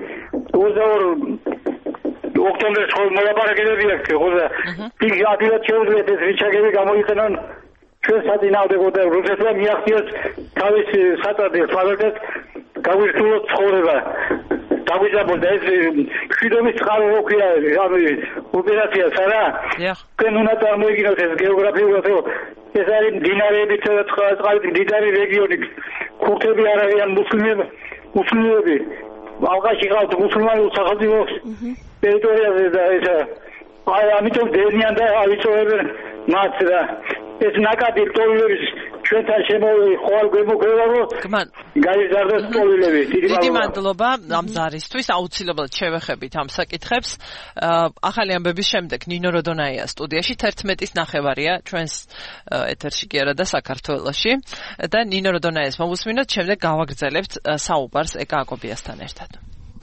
22 ოქტომბერს ხოლმე მოლაპარაკებები აქვს ხო და იქ ადვილად შეუძლიათ ეს რიჩაგები გამოიყენონ ჩვენ საწინააღმდეგოდ და რუსეთმა მიაღწიოს თავის საწადებს ფარულად გაგვირთულოთ ცხოვრება. დაგვიძაბოთ ეს შვიდობის წყარო რო ქვია ამ ოპერაციას არა? თქვენ უნდა წარმოიგინოთ ეს გეოგრაფიულად რომ ეს არის მდინარეებით და წყალით მდიდარი რეგიონი. ქურთები არ არიან მუსლიმები. ალყაში ყავთ მუსლიმანულ სახელმწიფოს ტერიტორიაზე და ეს ამიტომ დენიან და ავიწოვებენ მათ და ეს ნაკადი ტოლილების ჩვენთან შემოვიდნენ ხვალ გვემოქმედა რომ გაიზარდოს ტოლილები. დიდი მადლობა ამ ზარისთვის. აუცილებლად შევეხებით ამ საკითხებს. ახალი ამბების შემდეგ ნინო როდონაია სტუდიაში 11:30 ჩვენს ეთერში კი არა და საქართველოში და ნინო როდონაიას მოვუსმინოთ, შემდეგ გავაგრძელებთ საუბარს ეკა აკობიასთან ერთად.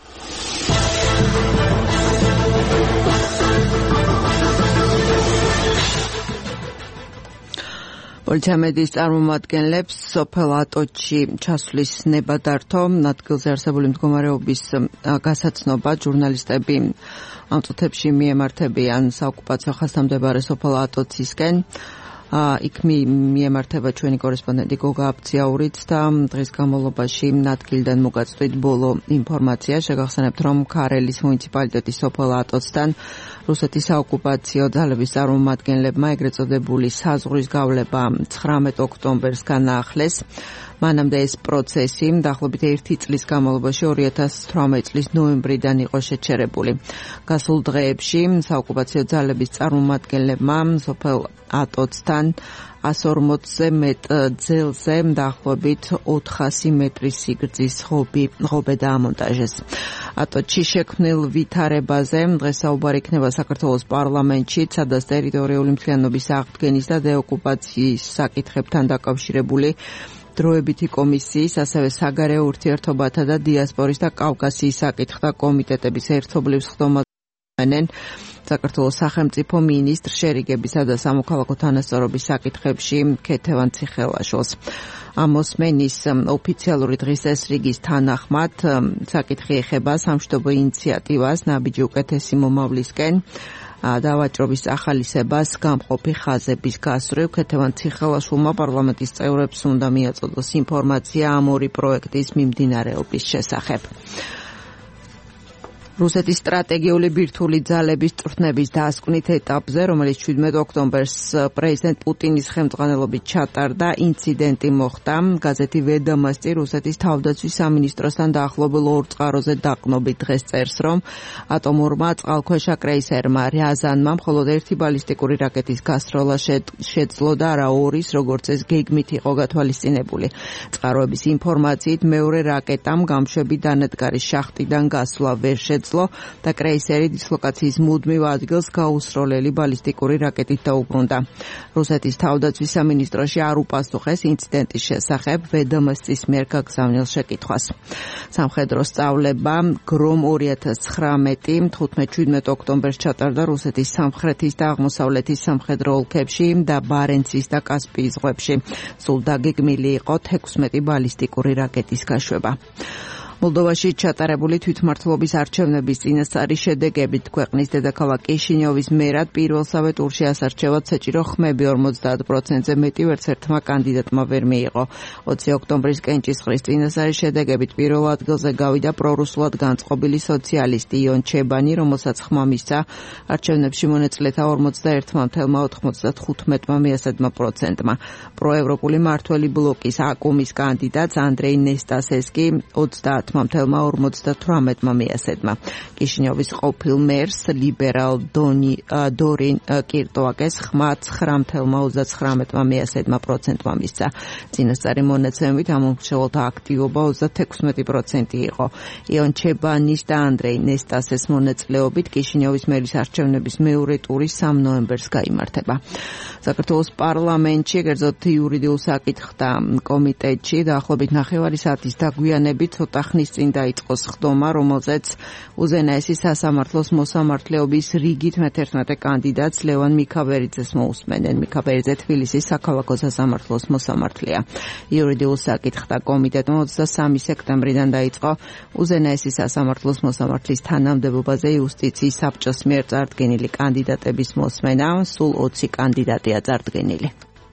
პოლიცია მედიის წარმომადგენლებს სოფელ ატოჩში ჩასვლის ნება დართო. ადგილზე არსებული მდგომარეობის გასაცნობა ჟურნალისტები ამ წუთებში მიემართებიან საოკუპაციო ხაზთან მდებარე სოფელ ატოცისკენ. იქ მიემართება ჩვენი კორესპონდენტი გოგა აბციაურიც და დღის განმავლობაში ადგილიდან მოგაწვით ბოლო ინფორმაცია. შეგახსენებთ, რომ ქარელის მუნიციპალიტეტის სოფელ ატოცთან რუსეთის საოკუპაციო ძალების წარმომადგენლებმა ეგრეთ წოდებული საზღვრის გავლება 19 ოქტომბერს განაახლეს. მანამდე ეს პროცესი დაახლოებით 1 წლის განმავლობაში 2018 წლის ნოემბრიდან იყო შეჩერებული. გასულ დღეებში საოკუპაციო ძალების წარმომადგენლებმა სოფელ ატოცთან 140-ზე მეტ ძელზე დაახლოებით 400 მეტრის სიგრძის ღობე დაამონტაჟეს. ატოჩში შექმნილ ვითარებაზე დღეს საუბარი იქნება საქართველოს პარლამენტში, სადაც ტერიტორიული მთლიანობის აღდგენის და დეოკუპაციის საკითხებთან დაკავშირებული დროებითი კომისიის, ასევე საგარეო ურთიერთობათა და დიასპორის და კავკასიის საკითხთა კომიტეტების ერთობლივ სხდომაზე საქართველოს სახელმწიფო მინისტრ შერიგებისა და სამოქალაქო თანასწორობის საკითხებში ქეთევან ციხელაშვილს. ამ მოსმენის ოფიციალური დღის წესრიგის თანახმად საკითხი ეხება სამშვიდობო ინიციატივას ნაბიჯი უკეთესი მომავლისკენ დავაჭრობის ახალისებას გამყოფი ხაზების გასწვრივ. ქეთევან ციხელაშვილმა პარლამენტის წევრებს უნდა მიაწოდოს ინფორმაცია ამ ორი პროექტის მიმდინარეობის შესახებ. რუსეთის სტრატეგიული ბირთვული ძალების წვრთნების დასკვნით ეტაპზე, რომელიც 17 ოქტომბერს პრეზიდენტ პუტინის ხელმძღვანელობით ჩატარდა, ინციდენტი მოხდა. გაზეთი ვედომოსტი რუსეთის თავდაცვის სამინისტროსთან დაახლოებულ 2 წყაროზე დაყნობით დღეს წერს, რომ ატომურმა წყალქვეშა კრეისერმა რიაზანმა მხოლოდ 1 ბალისტიკური რაკეტის გასროლა შეძლო და არა 2-ის, როგორც ეს გეგმით იყო გათვალისწინებული. წყაროების ინფორმაციით მეორე რაკეტამ გამშვები დანადგარის შახტიდან გასვლა ვერ შეძლო და კრეისერი დისლოკაციის მუდმივ ადგილს გაუსროლელი ბალისტიკური რაკეტით დაუბრუნდა. რუსეთის თავდაცვის სამინისტროში არ უპასუხეს ინციდენტის შესახებ ვედომოსტის მიერ გაგზავნილ შეკითხვას. სამხედრო სწავლება გრომ 2019 15-17 ოქტომბერს ჩატარდა რუსეთის სამხრეთის და აღმოსავლეთის სამხედრო ოლქებში და ბარენცის და კასპიის ზღვებში. სულ დაგეგმილი იყო 16 ბალისტიკური რაკეტის გაშვება. მოლდოვაში ჩატარებული თვითმმართველობის არჩევნების წინასწარი შედეგებით ქვეყნის დედაქალაქ კიშინიოვის მერად პირველსავე ტურში ასარჩევად საჭირო ხმები 50%-ზე მეტი ვერცერთმა კანდიდატმა ვერ მიიღო. 20 ოქტომბრის კენჭისყრის წინასწარი შედეგებით პირველ ადგილზე გავიდა პრორუსულად განწყობილი სოციალისტი იონ ჩებანი, რომელსაც ხმა მისცა არჩევნებში მონაწილეთა 41.95%-მა. პროევროპული მართველი ბლოკის აკუმის კანდიდატს ანდრეი ნესტასესკი 30 9-48 მიასედმა. კიშინიოვის ყოფილ მერს ლიბერალ დორინ კირტოაკეს 9-39 მიასედმა პროცენტმა მისცა. წინასწარი მონაცემებით ამ მომხრეებელთა აქტივობა 36% იყო. იონ ჩებანის და ანდრეი ნესტასეს მონაწილეობით კიშინიოვის მერის არჩევნების მეორე ტური 3 ნოემბერს გაიმართება. საქართველოს პარლამენტში, კერძოდ იურიდიულ საკითხთა კომიტეტში დაახლოებით 9 საათის დაგვიანებით ცოტა ხნის წინ დაიწყო სხდომა, რომელზეც უზენაესი სასამართლოს მოსამართლეობის რიგით მე-11 კანდიდატს ლევან მიქაბერიძეს მოусმენენ. მიქაბერიძე თბილისის საქალაქო სასამართლოს მოსამართლეა. იურიდიულ საკითხთა კომიტეტმა 23 სექტემბრიდან დაიწყო უზენაესი სასამართლოს მოსამართლის თანამდებობაზე იუსტიციის საბჭოს მიერ წარდგენილი კანდიდატების მოსმენა, სულ 20 კანდიდატია წარდგენილი.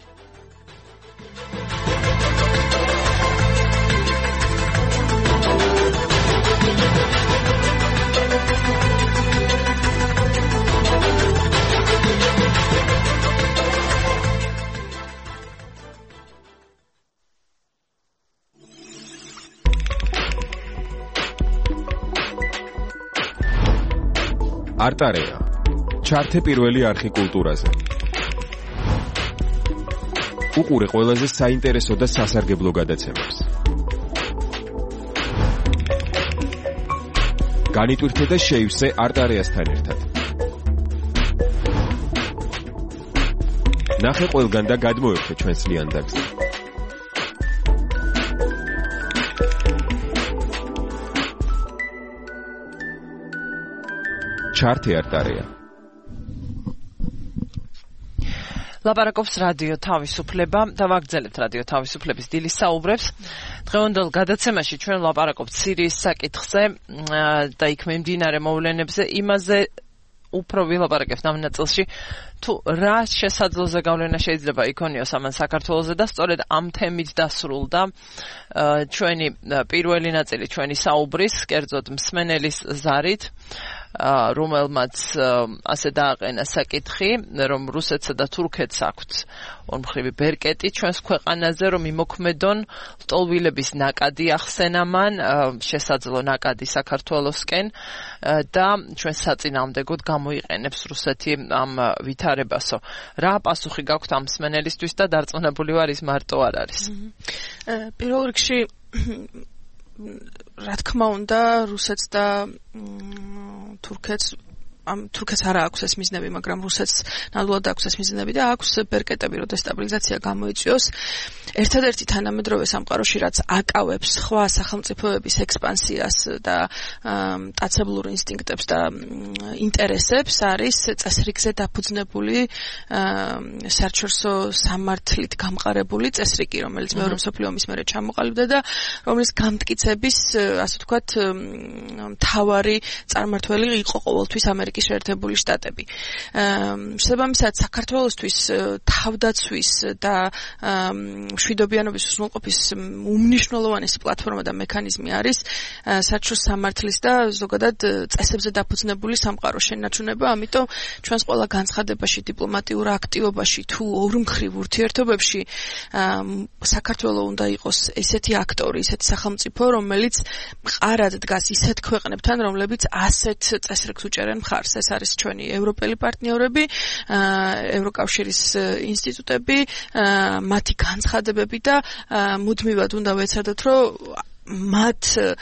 არტარეა. ჩართე პირველი არხი კულტურაზე. უყურე ყველაზე საინტერესო და სასარგებლო გადაცემებს. განიტვირთე და შეივსე არტარეასთან ერთად. ნახე ყველგან და გადმოერთე ჩვენს ლიანდაგზე. ჩართე არტარეა. ლაპარაკობს რადიო თავისუფლება და ვაგრძელებთ რადიო თავისუფლების დილის საუბრებს. დღევანდელ გადაცემაში ჩვენ ლაპარაკობთ სირიის საკითხზე და იქ მიმდინარე მოვლენებზე, იმაზე უფრო ვილაპარაკებთ ამ ნაწილში, თუ რა შესაძლოზე გავლენა შეიძლება იქონიოს ამან საქართველოზე და სწორედ ამ თემით დასრულდა ჩვენი პირველი ნაწილი ჩვენი საუბრის, კერძოდ მსმენელის ზარით, რომელმაც ასე დააყენა საკითხი, რომ რუსეთსა და თურქეთს აქვთ ორმხრივი ბერკეტი ჩვენს ქვეყანაზე, რომ იმოქმედონ ლტოლვილების ნაკადი ახსენა მან, შესაძლო ნაკადი საქართველოსკენ და ჩვენ საწინააღმდეგოდ გამოიყენებს რუსეთი ამ ვითარებასო. რა პასუხი გაქვთ ამ მსმენელისთვის და დარწმუნებული ვარ ის მარტო არ არის. პირველ რიგში რა თქმა უნდა რუსეთს და თურქეთს თურქეთს არ აქვს ეს მიზნები, მაგრამ რუსეთს ნამდვილად აქვს ეს მიზნები და აქვს ბერკეტები, რომ დესტაბილიზაცია გამოიწვიოს. ერთადერთი თანამედროვე სამყაროში, რაც აკავებს სხვა სახელმწიფოების ექსპანსიას და მტაცებლურ ინსტინქტებს და ინტერესებს, არის წესრიგზე დაფუძნებული საერთაშორისო სამართლით გამყარებული წესრიგი, რომელიც მეორე მსოფლიო ომის მერე ჩამოყალიბდა და რომლის გამტკიცების, ასე ვთქვათ, მთავარი წარმმართველი იყო ყოველთვის ამერიკის შეერთებული შტატები. შესაბამისად, საქართველოსთვის თავდაცვის და მშვიდობიანობის უზრუნველყოფის უმნიშვნელოვანესი პლატფორმა და მექანიზმი არის საერთაშორისო სამართლის და ზოგადად წესებზე დაფუძნებული სამყარო შენარჩუნება, ამიტომ ჩვენს ყველა განცხადებაში, დიპლომატიურ აქტივობაში თუ ორმხრივ ურთიერთობებში საქართველო უნდა იყოს ესეთი აქტორი, ესეთი სახელმწიფო, რომელიც მყარად დგას ისეთ ქვეყნებთან, რომლებიც ასეთ წესრიგს უჭერენ მხარს. ეს არის ჩვენი ევროპელი პარტნიორები, ევროკავშირის ინსტიტუტები, მათი განცხადებები და მუდმივად უნდა ვეცადოთ, რომ მათ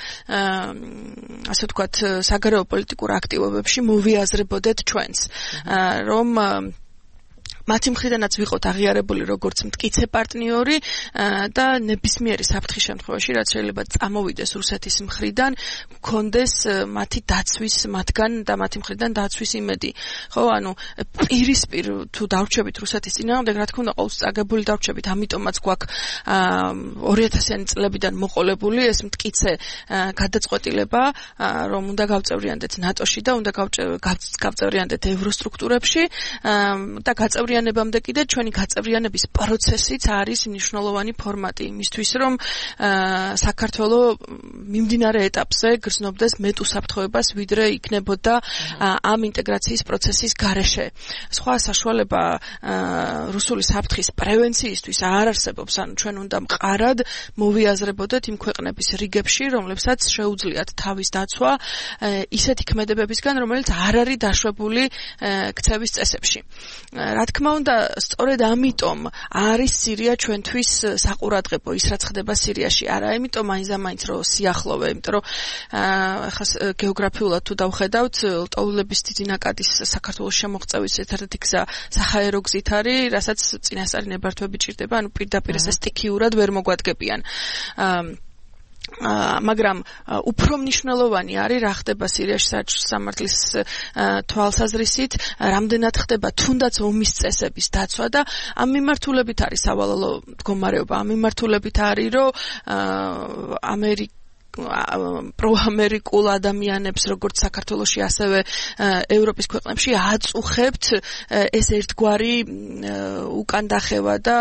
ასე ვთქვათ საგარეო პოლიტიკურ აქტივობებში მოვიაზრებოდეთ ჩვენს, რომ მათი მხრიდანაც ვიყოთ აღიარებული როგორც მტკიცე პარტნიორი და ნებისმიერი საფრთხის შემთხვევაში, რაც შეიძლება წამოვიდეს რუსეთის მხრიდან, გქონდეს მათი დაცვის მათგან და მათი მხრიდან დაცვის იმედი. ხო, ანუ პირისპირ თუ დავრჩებით რუსეთის წინააღმდეგ, რა თქმა უნდა, ყოველთვის წაგებული დავრჩებით, ამიტომაც გვაქვს 2000-იანი წლებიდან მოყოლებული ეს მტკიცე გადაწყვეტილება, რომ უნდა გავწევრიანდეთ ნატოში და უნდა გავწევრიანდეთ ევროსტრუქტურებში და გაწევრიანდეთ გაწევრიანებამდე კიდე ჩვენი გაწევრიანების პროცესიც არის მნიშვნელოვანი ფორმატი იმისთვის, რომ საქართველოს მიმდინარე ეტაპზე გრძნობდეს მეტ უსაფრთხოებას, ვიდრე იქნებოდა ამ ინტეგრაციის პროცესის გარეშე. სხვა საშუალება რუსული საფრთხის პრევენციისთვის არ არსებობს, ანუ ჩვენ უნდა მყარად მოვიაზრებოდეთ იმ ქვეყნების რიგებში, რომლებსაც შეუძლიათ თავის დაცვა ისეთი ქმედებებისგან, რომელიც არ არის დაშვებული ქცევის წესებში. რა თქმა უნდა, სწორედ ამიტომ არის სირია ჩვენთვის საყურადღებო ის რაც ხდება სირიაში. არა იმიტომ მაინც რომ სიახლოვე, იმიტომ რომ ახლა გეოგრაფიულად თუ დავხედავთ, ლტოლვილების დიდი ნაკადის საქართველოს შემოღწევის ერთ-ერთი გზა საჰაერო გზით არის, რასაც წინასწარი ნებართვები ჭირდება, ანუ პირდაპირ ესე სტიქიურად ვერ მოგვადგებიან. მაგრამ უფრო მნიშვნელოვანი არის რა ხდება სირიაში საერთო სამართლის თვალსაზრისით, რამდენად ხდება თუნდაც ომის წესების დაცვა და ამ მიმართულებით არის სავალალო მდგომარეობა. ამ მიმართულებით არის, რომ პროამერიკულ ადამიანებს, როგორც საქართველოში, ასევე ევროპის ქვეყნებში აწუხებთ ეს ერთგვარი უკან დახევა და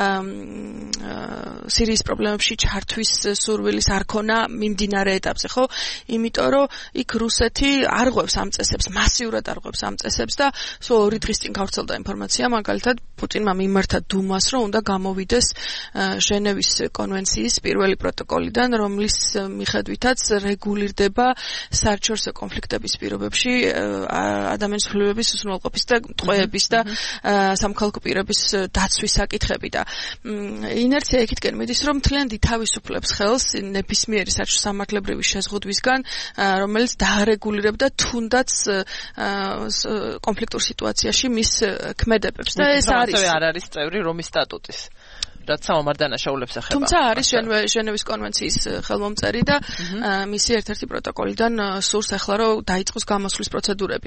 სირიის პრობლემებში ჩართვის სურვილის არ ქონა მიმდინარე ეტაპზე, ხო? იმიტომ რომ იქ რუსეთი არღვევს ამ წესებს, მასიურად არღვევს ამ წესებს და სულ 2 დღის წინ გავრცელდა ინფორმაცია, მაგალითად პუტინმა მიმართა დუმას, რომ უნდა გამოვიდეს ჟენევის კონვენციის პირველი პროტოკოლიდან, რომლის მიხედვითაც რეგულირდება საერთაშორისო კონფლიქტების პირობებში ადამიანის უფლებების უზრუნველყოფის და ტყვეების და სამოქალაქო პირების დაცვის საკითხები და ინერცია იქითკენ მიდის, რომ მთლიანად ითავისუფლებს ხელს ნებისმიერი საერთაშორისო სამართლებრივი შეზღუდვისგან, რომელიც დაარეგულირებდა თუნდაც კონფლიქტურ სიტუაციაში მის ქმედებებს და ეს არის არ არის წევრი რომის სტატუტის. რაც სამართალდანაშაულებს ეხება. თუმცა არის ჟენევის კონვენციის ხელმომწერი და მისი ერთ-ერთი პროტოკოლიდან სურს ახლა რომ დაიწყოს გამოსვლის პროცედურები.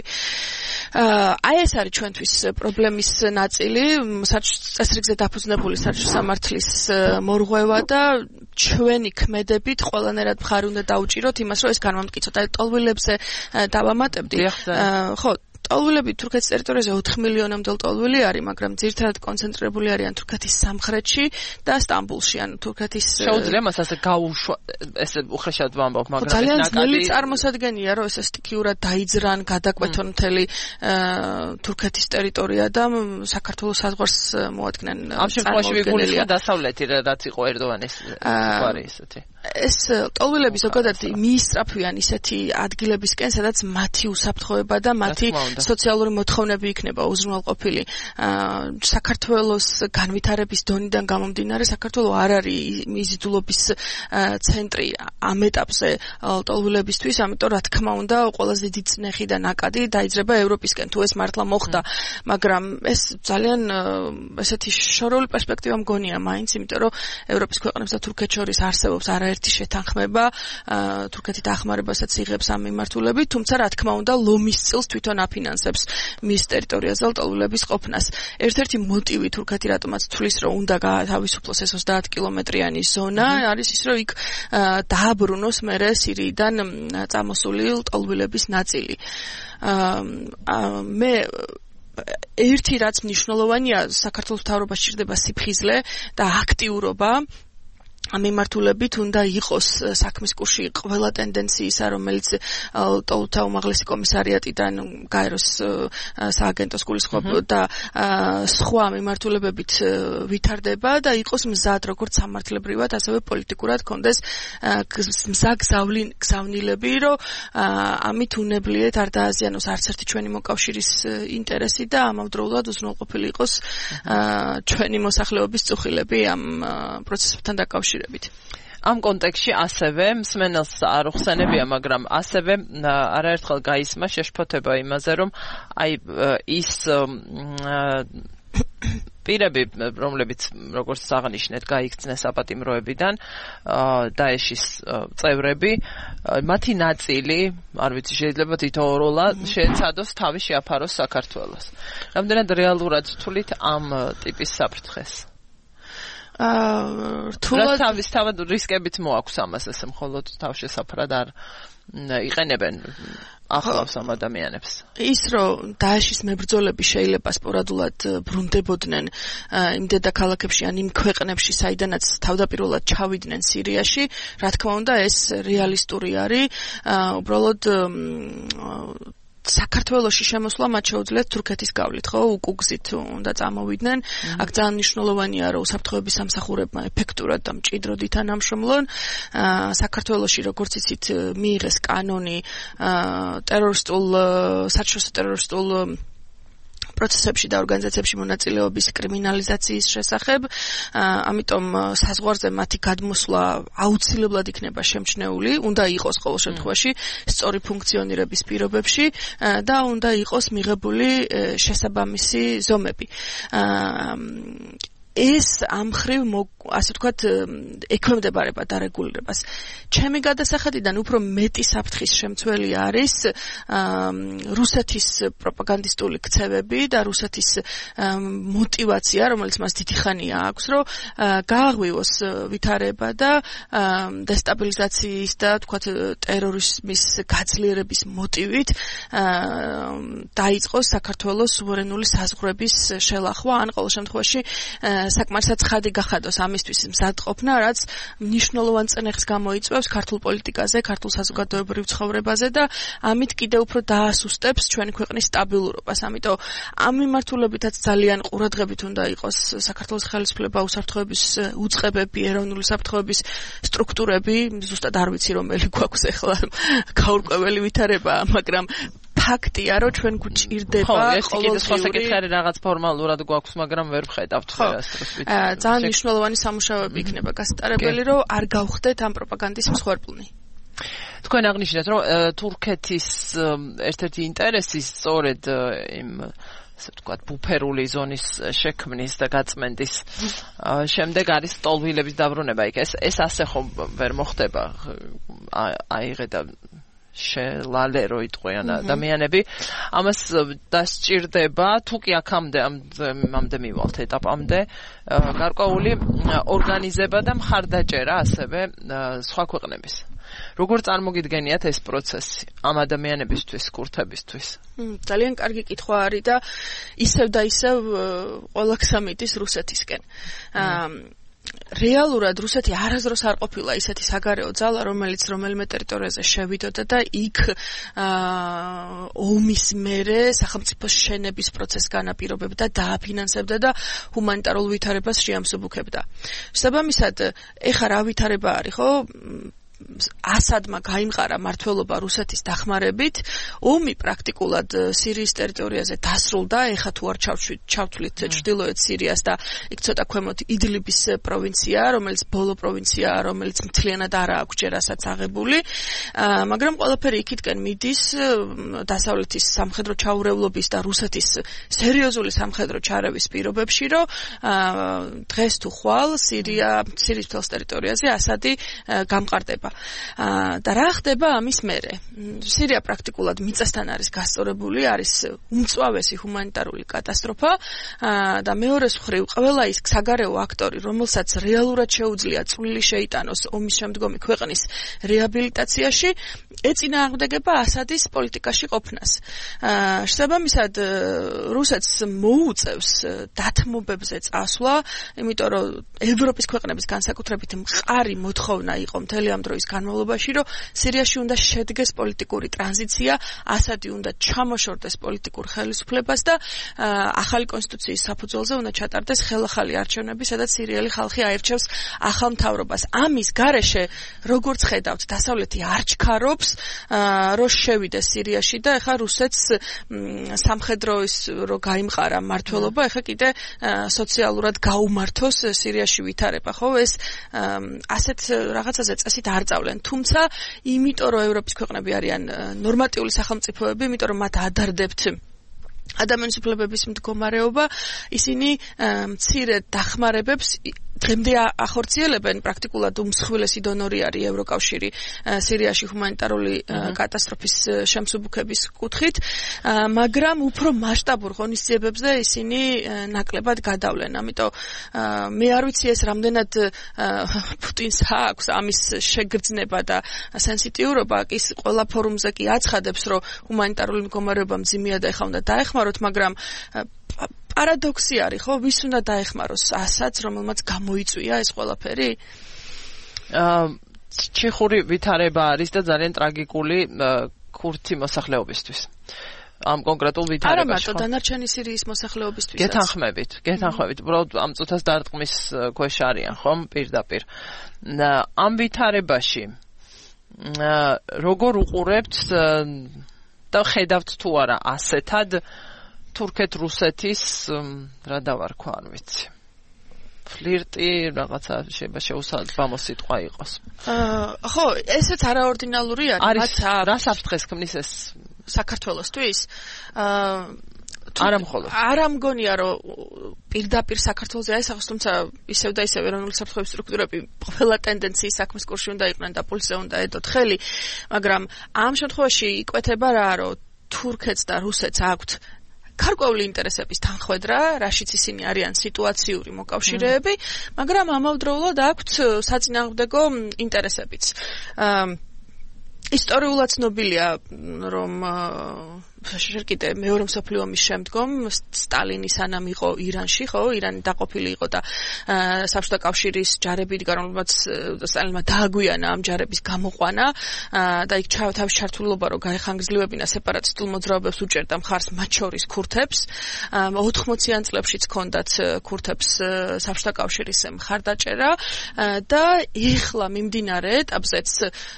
აი ეს არის ჩვენთვის პრობლემის ნაწილი, წესრიგზე დაფუძნებული საერთაშორისო სამართლის მორღვევა და ჩვენი ქმედებით ყველანაირად მხარი უნდა დაუჭიროთ იმას, რომ ეს განმამტკიცოთ. აი ტოლვილებზე დავამატებდი. ხო, ტოლვილები თურქეთის ტერიტორიაზე 4 მილიონამდე ტოლვილი არის, მაგრამ ძირითადად კონცენტრირებული არიან თურქეთის სამხრეთში და სტამბულში, ანუ თურქეთის შეუძლია მას ასე გაუშვა, ესე უხეშად ვამბობ, მაგრამ ძალიან ძნელი წარმოსადგენია, რომ ეს სტიქიურად დაიძრან, გადაკვეთონ მთელი თურქეთის ტერიტორია და საქართველოს საზღვარს მოადგნენ. ამ შემთხვევაში ვიგულისხმობ დასავლეთი, რაც იყო ერდოვანის სიყვარი ისეთი. ეს ტოლვილები ზოგადად მიისწრაფვიან ისეთი ადგილებისკენ, სადაც მათი უსაფრთხოება და მათი სოციალური მოთხოვნები იქნება უზრუნველყოფილი. საქართველოს განვითარების დონიდან გამომდინარე, საქართველო არ არის მიზიდულობის ცენტრი ამ ეტაპზე ტოლვილებისთვის, ამიტომ რა თქმა უნდა, ყველაზე დიდი წნეხი და ნაკადი დაიძრება ევროპისკენ, თუ ეს მართლა მოხდა, მაგრამ ეს ძალიან ესეთი შორეული პერსპექტივა მგონია მაინც, იმიტომ რომ ევროპის ქვეყნებს და თურქეთს შორის არსებობს არაერთი შეთანხმება, თურქეთი დახმარებასაც იღებს ამ მიმართულებით, თუმცა რა თქმა უნდა, ლომის წილს თვითონ აფინანსებს მის ტერიტორიაზე ტოლვილების ყოფნას. ერთ-ერთი მოტივი თურქეთი რატომაც თulis რომ უნდა გაათავისუფლოს ეს 30 კილომეტრიანი ზონა, არის ის რომ იქ დააბრუნოს მერე სირიიდან წამოსული ტოლვილების ნაწილი. მე ერთი რაც მნიშვნელოვანია, საქართველოს მთავრობას სჭირდება სიფხიზლე და აქტიურობა. ამ მიმართულებით უნდა იყოს საქმის კურსში ყველა ტენდენციისა, რომელიც ტოლთა უმაღლესი კომისარიატიდან გაეროს სააგენტოს გულისხმობ და სხვა მიმართულებებით ვითარდება და იყოს მზად როგორც სამართლებრივად, ასევე პოლიტიკურად კონდეს მზა გზავნილები, რომ ამით უნებლიეთ არ დააზიანოს არც ერთი ჩვენი მოკავშირის ინტერესი და ამავდროულად უზრუნველყოფილი იყოს ჩვენი მოსახლეობის წუხილები ამ პროცესებთან დაკავშირებით. ამ კონტექსტში ასევე მსმენელს არ უხსენებია, მაგრამ ასევე არაერთხელ გაისმა შეშფოთება იმაზე, რომ აი ის პირები, რომლებიც როგორც აღნიშნეთ, გაიქცნენ საპატიმროებიდან, დაეშის წევრები, მათი ნაწილი, არ ვიცი, შეიძლება თითოეულად შეეცადოს თავი შეაფაროს საქართველოს. რამდენად რეალურად თulit ამ ტიპის საფრთხეს? რთულად თავის რისკებით მოაქვს ამას, ესე მხოლოდ თავშესაფრად არ იყენებენ ახლავს ამ ადამიანებს. ის რომ დაეშის მებრძოლები შეიძლება სპორადულად ბრუნდებოდნენ იმ დედაქალაქებში ან იმ ქვეყნებში, საიდანაც თავდაპირველად ჩავიდნენ სირიაში, რა თქმა უნდა, ეს რეალისტური არის, უბრალოდ საქართველოში შემოსვლა მათ შეუძლიათ თურქეთის გავლით, ხო, უკუგზით უნდა წამოვიდნენ. აქ ძალიან მნიშვნელოვანია, რომ უსაფრთხოების სამსახურებმა ეფექტურად და მჭიდროდ ითანამშრომლონ. საქართველოში, როგორც იცით, მიიღეს კანონი საერთაშორისო ტერორისტულ პროცესებში და ორგანიზაციებში მონაწილეობის კრიმინალიზაციის შესახებ, ამიტომ საზღვარზე მათი გადმოსვლა აუცილებლად იქნება შემჩნეული, უნდა იყოს ყოველ შემთხვევაში სწორი ფუნქციონირების პირობებში და უნდა იყოს მიღებული შესაბამისი ზომები. ეს ამ ხრივ ასე ვთქვათ ექვემდებარება დარეგულირებას. ჩემი გადასახადიდან უფრო მეტი საფრთხის შემცველი არის რუსეთის პროპაგანდისტული ქცევები და რუსეთის мотиваცია, რომელიც მას დიდი ხანია აქვს, რომ გააღვივოს ვითარება და დესტაბილიზაციის და ვთქვათ ტერორიზმის გაძლიერების მოტივით დაიწყოს საქართველოს სუვერენული საზღვრების შელახვა, ან ყოველ შემთხვევაში საკმარისად ცხადი გახადოს ამისთვის მზადყოფნა, რაც მნიშვნელოვან წნეხს გამოიწვევს ქართულ პოლიტიკაზე, ქართულ საზოგადოებრივ ცხოვრებაზე და ამით კიდევ უფრო დაასუსტებს ჩვენი ქვეყნის სტაბილურობას. ამიტომ ამ მიმართულებითაც ძალიან ყურადღებით უნდა იყოს საქართველოს ხელისუფლება, უსაფრთხოების უწყებები, ეროვნული საფრთხოების სტრუქტურები, ზუსტად არ ვიცი რომელი გვაქვს ახლა გაურკვეველი ვითარება, მაგრამ ფაქტია, რომ ჩვენ გვჭირდება ყოველდღიური რაღაც ფორმალურად გვაქვს, მაგრამ ვერ ვხედავთ ხელს. ძალიან მნიშვნელოვანი სამუშაოები იქნება გასტარებელი, რომ არ გავხდეთ ამ პროპაგანდის მსხვერპლნი. თქვენ აღნიშნეთ, რომ თურქეთის ერთ-ერთი ინტერესი სწორედ იმ ასე ვთქვათ, ბუფერული ზონის შექმნის და გაწმენდის შემდეგ არის ტოლვილების დაბრუნება. ეს ასე ხომ ვერ მოხდება. აიღე და შელალე რო იტყვიან ადამიანები, ამას დასჭირდება, თუ კი აქამდე ამამდე მივალთ ეტაპამდე, გარკვეული ორგანიზება და მხარდაჭერა ასევე სხვა ქვეყნების. როგორ წარმოგიდგენიათ ეს პროცესი ამ ადამიანებისთვის, კურთებისთვის? ძალიან კარგი კითხვა არის და ისევ და ისევ ყველა ქსამიტის რუსეთისკენ. რეალურად რუსეთი არასდროს არ ყოფილა ისეთი საგარეო ძალა, რომელიც რომელიმე ტერიტორიაზე შევიდოდა და იქ ომის მერე სახელმწიფოს შენების პროცესს განაპირობებდა, დააფინანსებდა და ჰუმანიტარულ ვითარებას შეამსუბუქებდა. შესაბამისად, ეხლა რა ვითარება არის, ხო? ასადმა გაიმყარა მართლობა რუსეთის დახმარებით, ომი პრაქტიკულად სირიის ტერიტორიაზე დასრულდა, ეხლა თუ არ ჩავთვლით ჩრდილოეთ სირიას და იქ ცოტა ქვემოთ იდლიბის პროვინცია, რომელიც ბოლო პროვინციაა, რომელიც მთლიანად არა აქვს ჯერ ასაც აღებული, მაგრამ ყველაფერი იქითკენ მიდის დასავლეთის სამხედრო ჩაურევლობის და რუსეთის სერიოზული სამხედრო ჩარევის პირობებში, რომ დღეს თუ ხვალ სირიის მთელ ტერიტორიაზე ასადი გამყარდება. და რა ხდება ამის მერე? სირია პრაქტიკულად მიწასთან არის გასწორებული, არის უმწვავესი ჰუმანიტარული კატასტროფა და მეორეს მხრივ ყველა ის საგარეო აქტორი, რომელსაც რეალურად შეუძლია წვლილი შეიტანოს ომის შემდგომი ქვეყნის რეაბილიტაციაში, ეწინააღმდეგება ასადის პოლიტიკაში ყოფნას. შესაბამისად, რუსეთს მოუწევს დათმობებზე წასვლა, იმიტომ რომ ევროპის ქვეყნების განსაკუთრებით მყარი მოთხოვნა იყო მთელი ამ დროის განმავლობაში, რომ სირიაში უნდა შედგეს პოლიტიკური ტრანზიცია, ასადი უნდა ჩამოშორდეს პოლიტიკურ ხელისუფლებას და ახალი კონსტიტუციის საფუძველზე უნდა ჩატარდეს ხელახალი არჩევნები, სადაც სირიელი ხალხი აირჩევს ახალ მთავრობას. ამის გარეშე, როგორც ხედავთ, დასავლეთი არ ჩქარობს, რომ შევიდეს სირიაში და ეხლა რუსეთს სამხედროის რო გაიმყარა მართლობა, ეხლა კიდე სოციალურად გაუმართოს სირიაში ვითარება, ხო? ეს ასეთ რაღაცაზე წესით არ წავლენ. თუმცა, იმიტომ რომ ევროპის ქვეყნები არიან ნორმატიული სახელმწიფოები, იმიტომ რომ მათ ადარდებთ ადამიანის უფლებების მდგომარეობა, ისინი მცირე დახმარებებს დღემდე ახორციელებენ პრაქტიკულად უმსხვილესი დონორი არის ევროკავშირი სირიაში ჰუმანიტარული კატასტროფის შემსუბუქების კუთხით, მაგრამ უფრო მასშტაბურ ღონისძიებებზე ისინი ნაკლებად გადავლენ. ამიტომ მე არ ვიცი ეს რამდენად პუტინს აქვს ამის შეგრძნება და სენსიტიურობა, ის ყველა ფორუმზე კი აცხადებს, რომ ჰუმანიტარული მდგომარეობა მძიმეა და ეხლა უნდა დაეხმაროთ, მაგრამ პარადოქსი არის, ხო, ვის უნდა დაეხმაროს ასაც, რომელმაც გამოიწვია ეს ყველაფერი? ჩეხური ვითარება არის და ძალიან ტრაგიკული ქურთი მოსახლეობისთვის. ამ კონკრეტულ ვითარებაში. არა მარტო დანარჩენი სირიის მოსახლეობისთვისაც. გეთანხმებით. უბრალოდ ამ წუთას დარტყმის ქვეშ არიან, ხომ, პირდაპირ. ამ ვითარებაში როგორ უყურებთ და ხედავთ თუ არა ასეთად თურქეთ-რუსეთის რა დავარქვა, არ ვიცი. ფლირტი რაღაცა შეიძლება შეუსაბამო სიტყვა იყოს. ხო, ესეც არაორდინალური არის. რას საფრთხეს ქმნის ეს საქართველოსთვის? არა მხოლოდ. არა მგონია, რომ პირდაპირ საქართველოზე აისახოს, თუმცა ისევ და ისევ ეროვნული საფრთხეების სტრუქტურები ყველა ტენდენციის საქმის კურსში უნდა იყვნენ და პულსზე უნდა ედოთ ხელი, მაგრამ ამ შემთხვევაში იკვეთება რა, რომ თურქეთს და რუსეთს აქვთ გარკვეული ინტერესების თანხვედრა, რაშიც ისინი არიან სიტუაციური მოკავშირეები, მაგრამ ამავდროულად აქვთ საწინააღმდეგო ინტერესებიც. ისტორიულად ცნობილია, რომ კიდე მეორე მსოფლიო ომის შემდგომ სტალინი სანამ იყო ირანში, ხო, ირანი დაყოფილი იყო და საბჭოთა კავშირის ჯარები, რომელმაც სტალინმა დააგვიანა ამ ჯარების გამოყვანა და იქ თავის ჩართულობა რომ გაეხანგრძლივებინა სეპარატისტულ მოძრაობებს უჭერდა მხარს, მათ შორის ქურთებს. 80-იან წლებშიც ჰქონდათ ქურთებს საბჭოთა კავშირის მხარდაჭერა და ეხლა მიმდინარე ეტაპზეც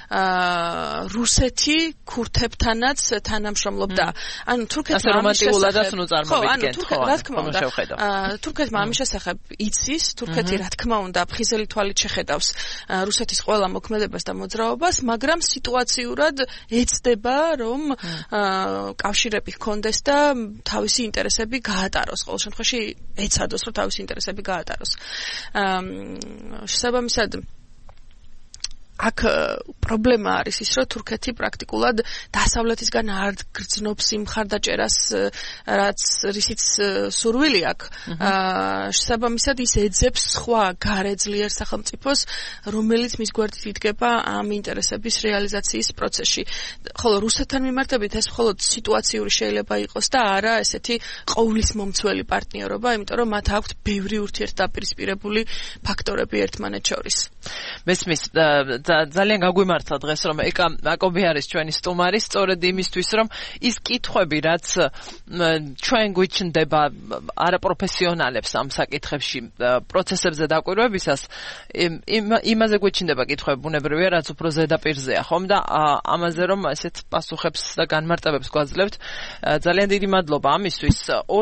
რუსეთი ქურთებთანაც თანამშრომლობდა. ანუ თურქეთმა რომანტიკულადაც ნუ წარმოვიდგენთ, ხო, რა თქმა უნდა. თურქეთმა ამის შესახებ იცის, თურქეთი რა თქმა უნდა ფხიზელი თვალით შეხედავს რუსეთის ყველა მოქმედებას და მოძრაობას, მაგრამ სიტუაციურად ეცდება, რომ კავშირები ჰქონდეს და თავისი ინტერესები გაატაროს. ყოველ შემთხვევაში ეცადოს, რომ თავისი ინტერესები გაატაროს. შესაბამისად აქ პრობლემა არის ის, რომ თურქეთი პრაქტიკულად დასავლეთისგან არ გრძნობს იმ მხარდაჭერას, რისიც სურვილი აქვს. შესაბამისად ის ეძებს სხვა გარე ძლიერ სახელმწიფოს, რომელიც მის გვერდით იდგება ამ ინტერესების რეალიზაციის პროცესში. ხოლო რუსეთთან მიმართებით ეს მხოლოდ სიტუაციური შეიძლება იყოს და არა ესეთი ყოვლისმომცველი პარტნიორობა, იმიტომ რომ მათ აქვთ ბევრი ურთიერთდაპირისპირებული ფაქტორები ერთმანეთ შორის. მესმის ძალიან გაგვიმართლა დღეს რომ აკობი არის ჩვენი სტუმარი, სწორედ იმისთვის რომ ის კითხვები რაც ჩვენ გვიჩნდება არაპროფესიონალებს ამ საკითხებში პროცესებზე დაკვირვებისას, იმაზე გვიჩნდება კითხვები ბუნებრივია, რაც უფრო ზედაპირზეა, ხომ და ამაზე რომ ესეთ პასუხებს და განმარტებებს გვაძლევთ. ძალიან დიდი მადლობა ამისთვის.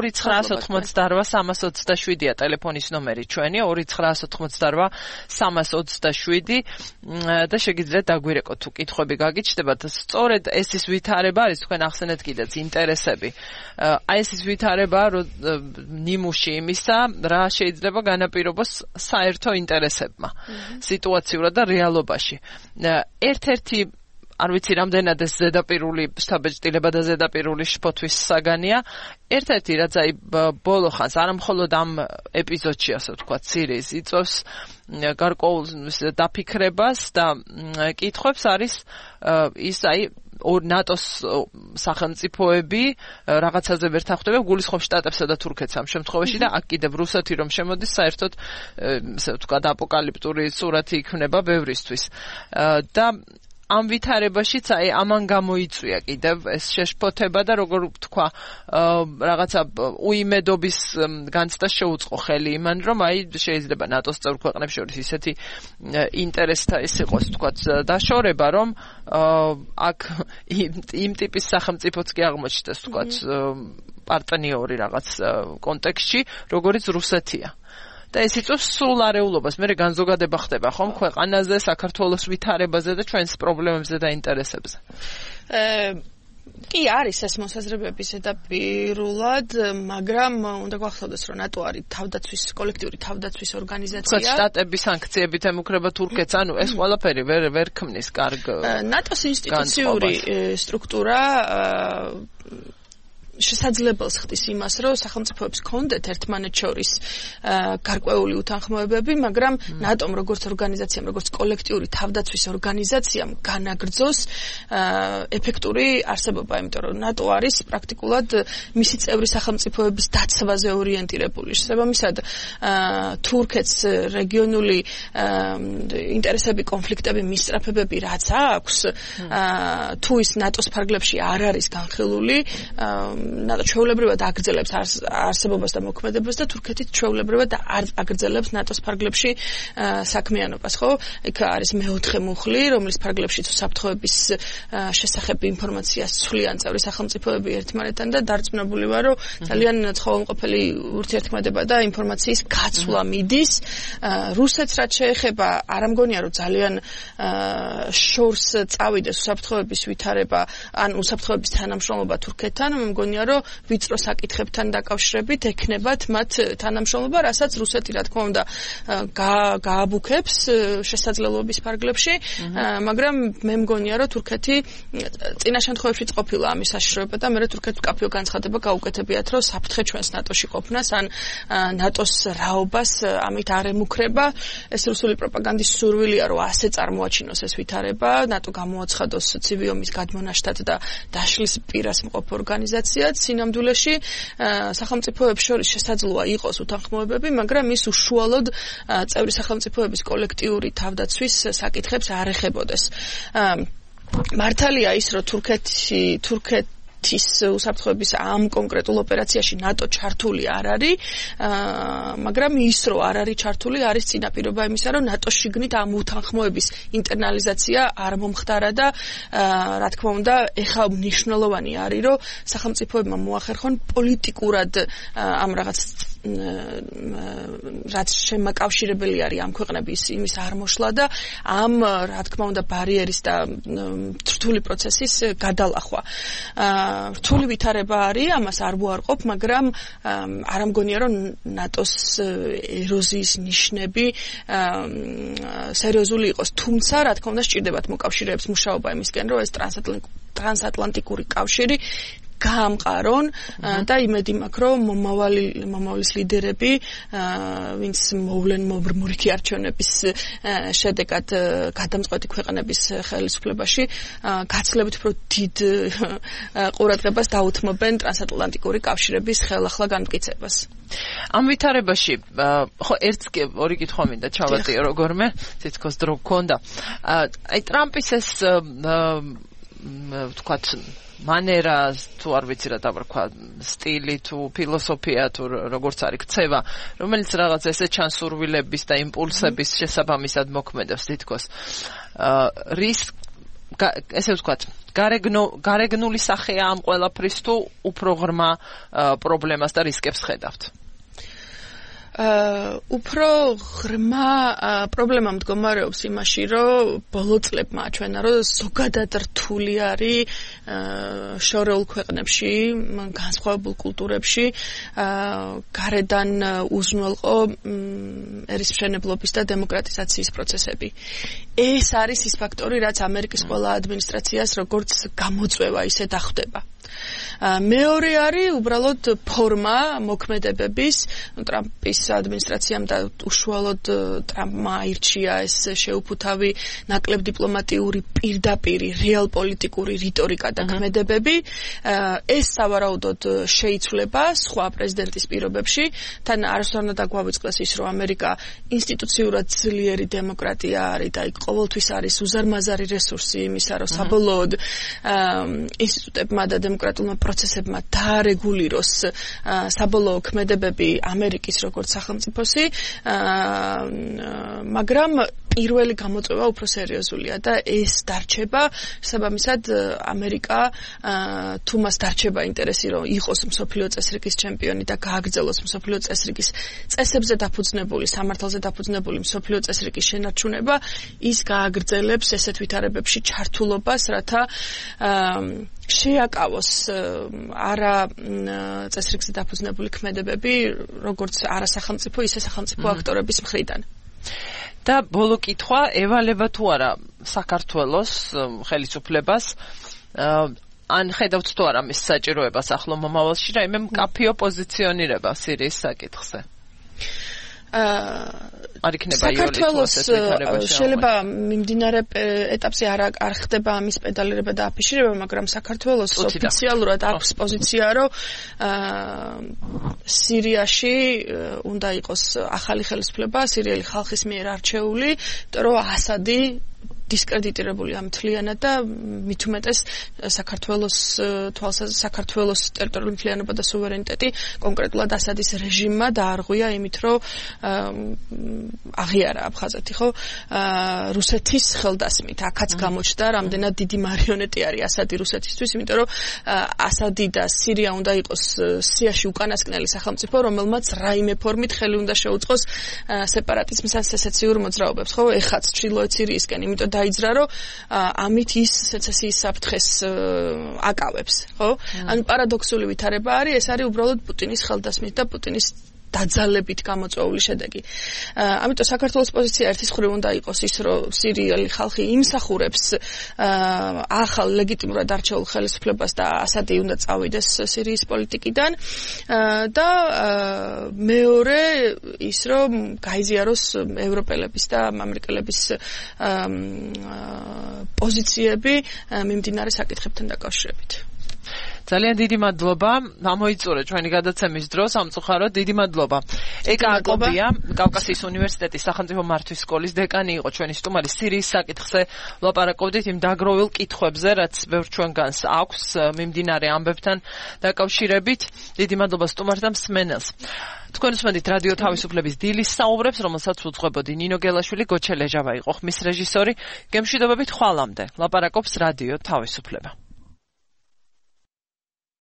2988327-ია ტელეფონის ნომერი ჩვენი, 2988327 და შეგიძლიათ დაგვირეკოთ თუ კითხვები გაგიჩნდებათ. სწორედ ეს ის ვითარება არის, თქვენ ახსენეთ კიდეც ინტერესები. აი ეს ის ვითარება, რომ ნიმუში იმისა, რა შეიძლება განაპირობოს საერთო ინტერესებმა სიტუაციურად და რეალობაში. ერთ-ერთი არ ვიცი რამდენად ეს ზედაპირული შთაბეჭდილება და ზედაპირული შფოთვის საგანია. ერთ-ერთი რაც აი ბოლო ხანს არა მხოლოდ ამ ეპიზოდში, ასე ვთქვათ, სირიის იწვევს გარკვეულ დაფიქრებას და კითხვებს არის ის აი ნატოს სახელმწიფოები რაღაცაზე ვერ თანხმდება, გულისხმობ შტატებსა და თურქეთს ამ შემთხვევაში და აქ კიდევ რუსეთი რომ შემოდის, საერთოდ ასე ვთქვათ აპოკალიფტური სურათი იქნება ბევრისთვის. და ამ ვითარებაშიც აი ამან გამოიწვია კიდევ ეს შეშფოთება და როგორ ვთქვა რაღაცა უიმედობის განცდა შეუწყო ხელი იმან, რომ აი შეიძლება ნატოს წევრ ქვეყნებს შორის ისეთი ინტერესთა ის იყოს ვთქვათ დაშორება, რომ აქ იმ ტიპის სახელმწიფოც კი აღმოჩნდეს ვთქვათ პარტნიორი რაღაც კონტექსტში, როგორც რუსეთია. და ეს იწვევს სრულ არეულობას, მე განზოგადება ხდება ხომ ქვეყანაზე, საქართველოს ვითარებაზე და ჩვენს პრობლემებზე და ინტერესებზე. კი არის ეს მოსაზრებები ზედაპირულად, მაგრამ უნდა გვახსოვდეს, რომ ნატო არის კოლექტიური თავდაცვის ორგანიზაცია. შტატების სანქციებით ემუქრება თურქეთს, ანუ ეს ყველაფერი ვერ ქმნის კარგ ნატოს ინსტიტუციური სტრუქტურა შესაძლებელს ხდის იმას, რომ სახელმწიფოებს ჰქონდეთ ერთმანეთს შორის გარკვეული უთანხმოებები, მაგრამ ნატომ როგორც ორგანიზაციამ, როგორც კოლექტიური თავდაცვის ორგანიზაციამ განაგრძოს ეფექტური არსებობა, იმიტომ რომ ნატო არის პრაქტიკულად მისი წევრი სახელმწიფოების დაცვაზე ორიენტირებული. შესაბამისად, თურქეთს რეგიონული ინტერესები, კონფლიქტები, მისწრაფებები რაც აქვს, თუ ის ნატოს ფარგლებში არ არის განხილული, ნატო ჩვეულებრივად აგრძელებს არსებობას და მოქმედებას და თურქეთიც ჩვეულებრივად არ აგრძელებს ნატოს ფარგლებში საქმიანობას, ხო? იქ არის მეოთხე მუხლი, რომლის ფარგლებშიც უსაფრთხოების შესახებ ინფორმაციას ცვლიან წევრი სახელმწიფოები ერთმანეთთან და დარწმუნებული ვარ, რომ ძალიან ცხოველმყოფელი ურთიერთქმედება და ინფორმაციის გაცვლა მიდის. რუსეთს რაც შეეხება, არ ამგონია, რომ ძალიან შორს წავიდეს უსაფრთხოების ვითარება, ან უსაფრთხოების თანამშრომლობა თურქეთთან, მგონია რომ ვიწრო საკითხებთან დაკავშირებით ექნებათ მათ თანამშრომლობა, რასაც რუსეთი რა თქმა უნდა გააბუქებს შესაძლებლობის ფარგლებში, მაგრამ მე მგონია რომ თურქეთი წინა შემთხვევაშიც ყოფილა ამის საშიშროება და მე თურქეთს კაფეო განცხადება გაუკეთებიათ, რომ საფრთხე ჩვენს ნატოში ყოფნას ან ნატოს რაობას ამით არ ემუქრება. ეს რუსული პროპაგანდის სურვილია, რომ ასე წარმოაჩინოს ეს ვითარება, ნატო გამოაცხადოს ცივი ომის გადმონაშთად და დაშლის პირას მყოფ ორგანიზაციად. სინამდვილეში სახელმწიფოებს შორის შესაძლოა იყოს უთანხმოებები, მაგრამ ის უშუალოდ წევრი სახელმწიფოების კოლექტიური თავდაცვის საკითხებს არ ეხებოდეს. მართალია ის, რომ თურქეთის უსაფრთხოების ამ კონკრეტულ ოპერაციაში ნატო ჩართული არ არის, მაგრამ ის, რომ არ არის ჩართული, არის წინაპირობა იმისა, რომ ნატოს შიგნით ამ უთანხმოების ინტერნალიზაცია არ მომხდარა და რა თქმა უნდა, ეხლა მნიშვნელოვანი არის, რომ სახელმწიფოებმა მოახერხონ პოლიტიკურად ამ რაღაც რაც შემაკავშირებელი არის ამ ქვეყნების იმის აღმოშლა და ამ რა თქმა უნდა ბარიერის და რთული პროცესის გადალახვა. რთული ვითარება არის, ამას არ ვუარყოფ, მაგრამ არ ამგონია, რომ ნატოს ეროზიის ნიშნები სერიოზული იყოს. თუმცა, რა თქმა უნდა, სჭირდებათ მოკავშირეებს მუშაობა იმისკენ, რომ ეს ტრანსატლანტიკური კავშირი გაამყარონ და იმედი მაქვს, რომ მომავლის ლიდერები, ვინც მოვლენ მორიგი არჩევნების შედეგად გადამწყვეტი ქვეყნების ხელისუფლებაში, გაცილებით უფრო დიდ ყურადღებას დაუთმობენ ტრანსატლანტიკური კავშირების ხელახლა განმტკიცებას. ამ ვითარებაში, ხო, ორი კითხვა მინდა ჩავატიო როგორმე, თითქოს დრო გქონდა. აი ტრამპის ეს ვთქვათ მანერა თუ არ ვიცი რა დავარქვა, სტილი თუ ფილოსოფია თუ როგორც არის ქცევა, რომელიც რაღაც ესე ჩანსურვილების და იმპულსების შესაბამისად მოქმედებს თითქოს. ესე ვთქვათ, გარეგნული სახეა ამ ყველაფრის თუ უფრო ღრმა პრობლემას და რისკებს ხედავთ? უფრო ღრმა პრობლემა მდგომარეობს იმაში, რომ ბოლო წლებმა აჩვენა, რომ ზოგადად რთული არის შორეულ ქვეყნებში, განსხვავებულ კულტურებში გარედან უზრუნველყო ერისმშენებლობის და დემოკრატიზაციის პროცესები. ეს არის ის ფაქტორი, რაც ამერიკის ყველა ადმინისტრაციას როგორც გამოწვევა ისე დახვდება. მეორე არის უბრალოდ ფორმა მოქმედებების, ტრამპის ადმინისტრაციამ და უშუალოდ ტრამპმა აირჩია ეს შეუფუთავი ნაკლებ დიპლომატიური პირდაპირი რეალ-პოლიტიკური რიტორიკა და ქმედებები. ეს სავარაუდოდ შეიცვლება სხვა პრეზიდენტის პირობებში. თან არასდროს უნდა დაგვავიწყდეს ის, რომ ამერიკა ინსტიტუციურად ძლიერი დემოკრატია არის და იქ ყოველთვის არის უზარმაზარი რესურსი იმისა, რომ საბოლოოდ ინსტიტუტებმა და დემოკრატიულმა პროცესებმა დაარეგულიროს საბოლოო ქმედებები ამერიკის როგორც სახელმწიფოსი, მაგრამ პირველი გამოწვევა უფრო სერიოზულია და ეს დარჩება საბამისად ამერიკა თუ მას დარჩება ინტერესი რომ იყოს მსოფლიო წესრიგის ჩემპიონი და გააგრძელოს მსოფლიო წესრიგის წესებზე დაფუძნებული სამართალზე დაფუძნებული მსოფლიო წესრიგის შენარჩუნება ის გააგრძელებს ესეთ ვითარებებში ჩართულობას რათა შეაკავოს არა წესრიგზე დაფუძნებული ქმედებები როგორც არა სახელმწიფო ისე სახელმწიფო აქტორების მხრიდან და ბოლო კითხვა ევალება თუ არა საქართველოს ხელისუფლებას ან ხედავთ თუ არა მის საჭიროებას ახლო მომავალში რაიმე მკაფიო პოზიციონირება სირიის საკითხზე არ იქნება საქართველოს შეიძლება მიმდინარე ეტაპზე არ ხდება ამის პედალირება და აფიშირება, მაგრამ საქართველოს ოფიციალურად აქვს პოზიცია, რომ სირიაში უნდა იყოს ახალი ხელისუფლება, სირიელი ხალხის მიერ არჩეული, იმიტომ რომ ასადი დისკრედიტირებულია მთლიანად და მით უმეტეს საქართველოს საქართველოს ტერიტორიული მთლიანობა და სუვერენიტეტი კონკრეტულად ასადის რეჟიმმა დაარღვია იმით რომ აღიარა აფხაზეთი ხო რუსეთის ხელდასმით აქაც გამოჩნდა რამდენად დიდი მარიონეტი არის ასადი რუსეთისთვის იმიტომ რომ ასადი და სირია უნდა იყოს სიაში უკანასკნელი სახელმწიფო რომელმაც რაიმე ფორმით ხელი უნდა შეუწყოს სეპარატიზმს ან სეცესიურ მოძრაობებს ხო ეხაც ჩრდილოეთ სირიისკენ იმიტომ დაიძრა რომ ამით ის სეცესიის საფრთხეს აკავებს ხო ან პარადოქსული ვითარება არის ეს არის უბრალოდ პუტინის ხელდასმით და პუტინის დაძალებით გამოწვეული შედეგი. ამიტომ საქართველოს პოზიცია ერთის მხრივ უნდა იყოს ის, რომ სირიელი ხალხი იმსახურებს ახალ ლეგიტიმურად არჩეულ ხელისუფლებას და ასადი უნდა წავიდეს სირიის პოლიტიკიდან და მეორე ის, რომ გაიზიაროს ევროპელების და ამერიკელების პოზიციები მიმდინარე საკითხებთან დაკავშირებით. ძალიან დიდი მადლობა. ამოიწურე ჩვენი გადაცემის დრო სამწუხაროდ. დიდი მადლობა. ეკა აკობია, კავკასიის უნივერსიტეტის სახელმწიფო მართვის სკოლის დეკანი იყო ჩვენი სტუმარი. სირიის საკითხზე ვლაპარაკობდით იმ დაგროვილ კითხვებზე, რაც ბევრ ჩვენგანს აქვს მიმდინარე ამბებთან დაკავშირებით. დიდი მადლობა სტუმართა მსმენელს. თქვენ უსმენთ რადიო თავისუფლების დილის საუბრებს, რომელსაც უძღვებოდი ნინო გელაშვილი, გოჩე ლეჟავა იყო ხმის რეჟისორი. გემშვიდობებით ხვალამდე. ლაპარაკობს რადიო თავისუფლება.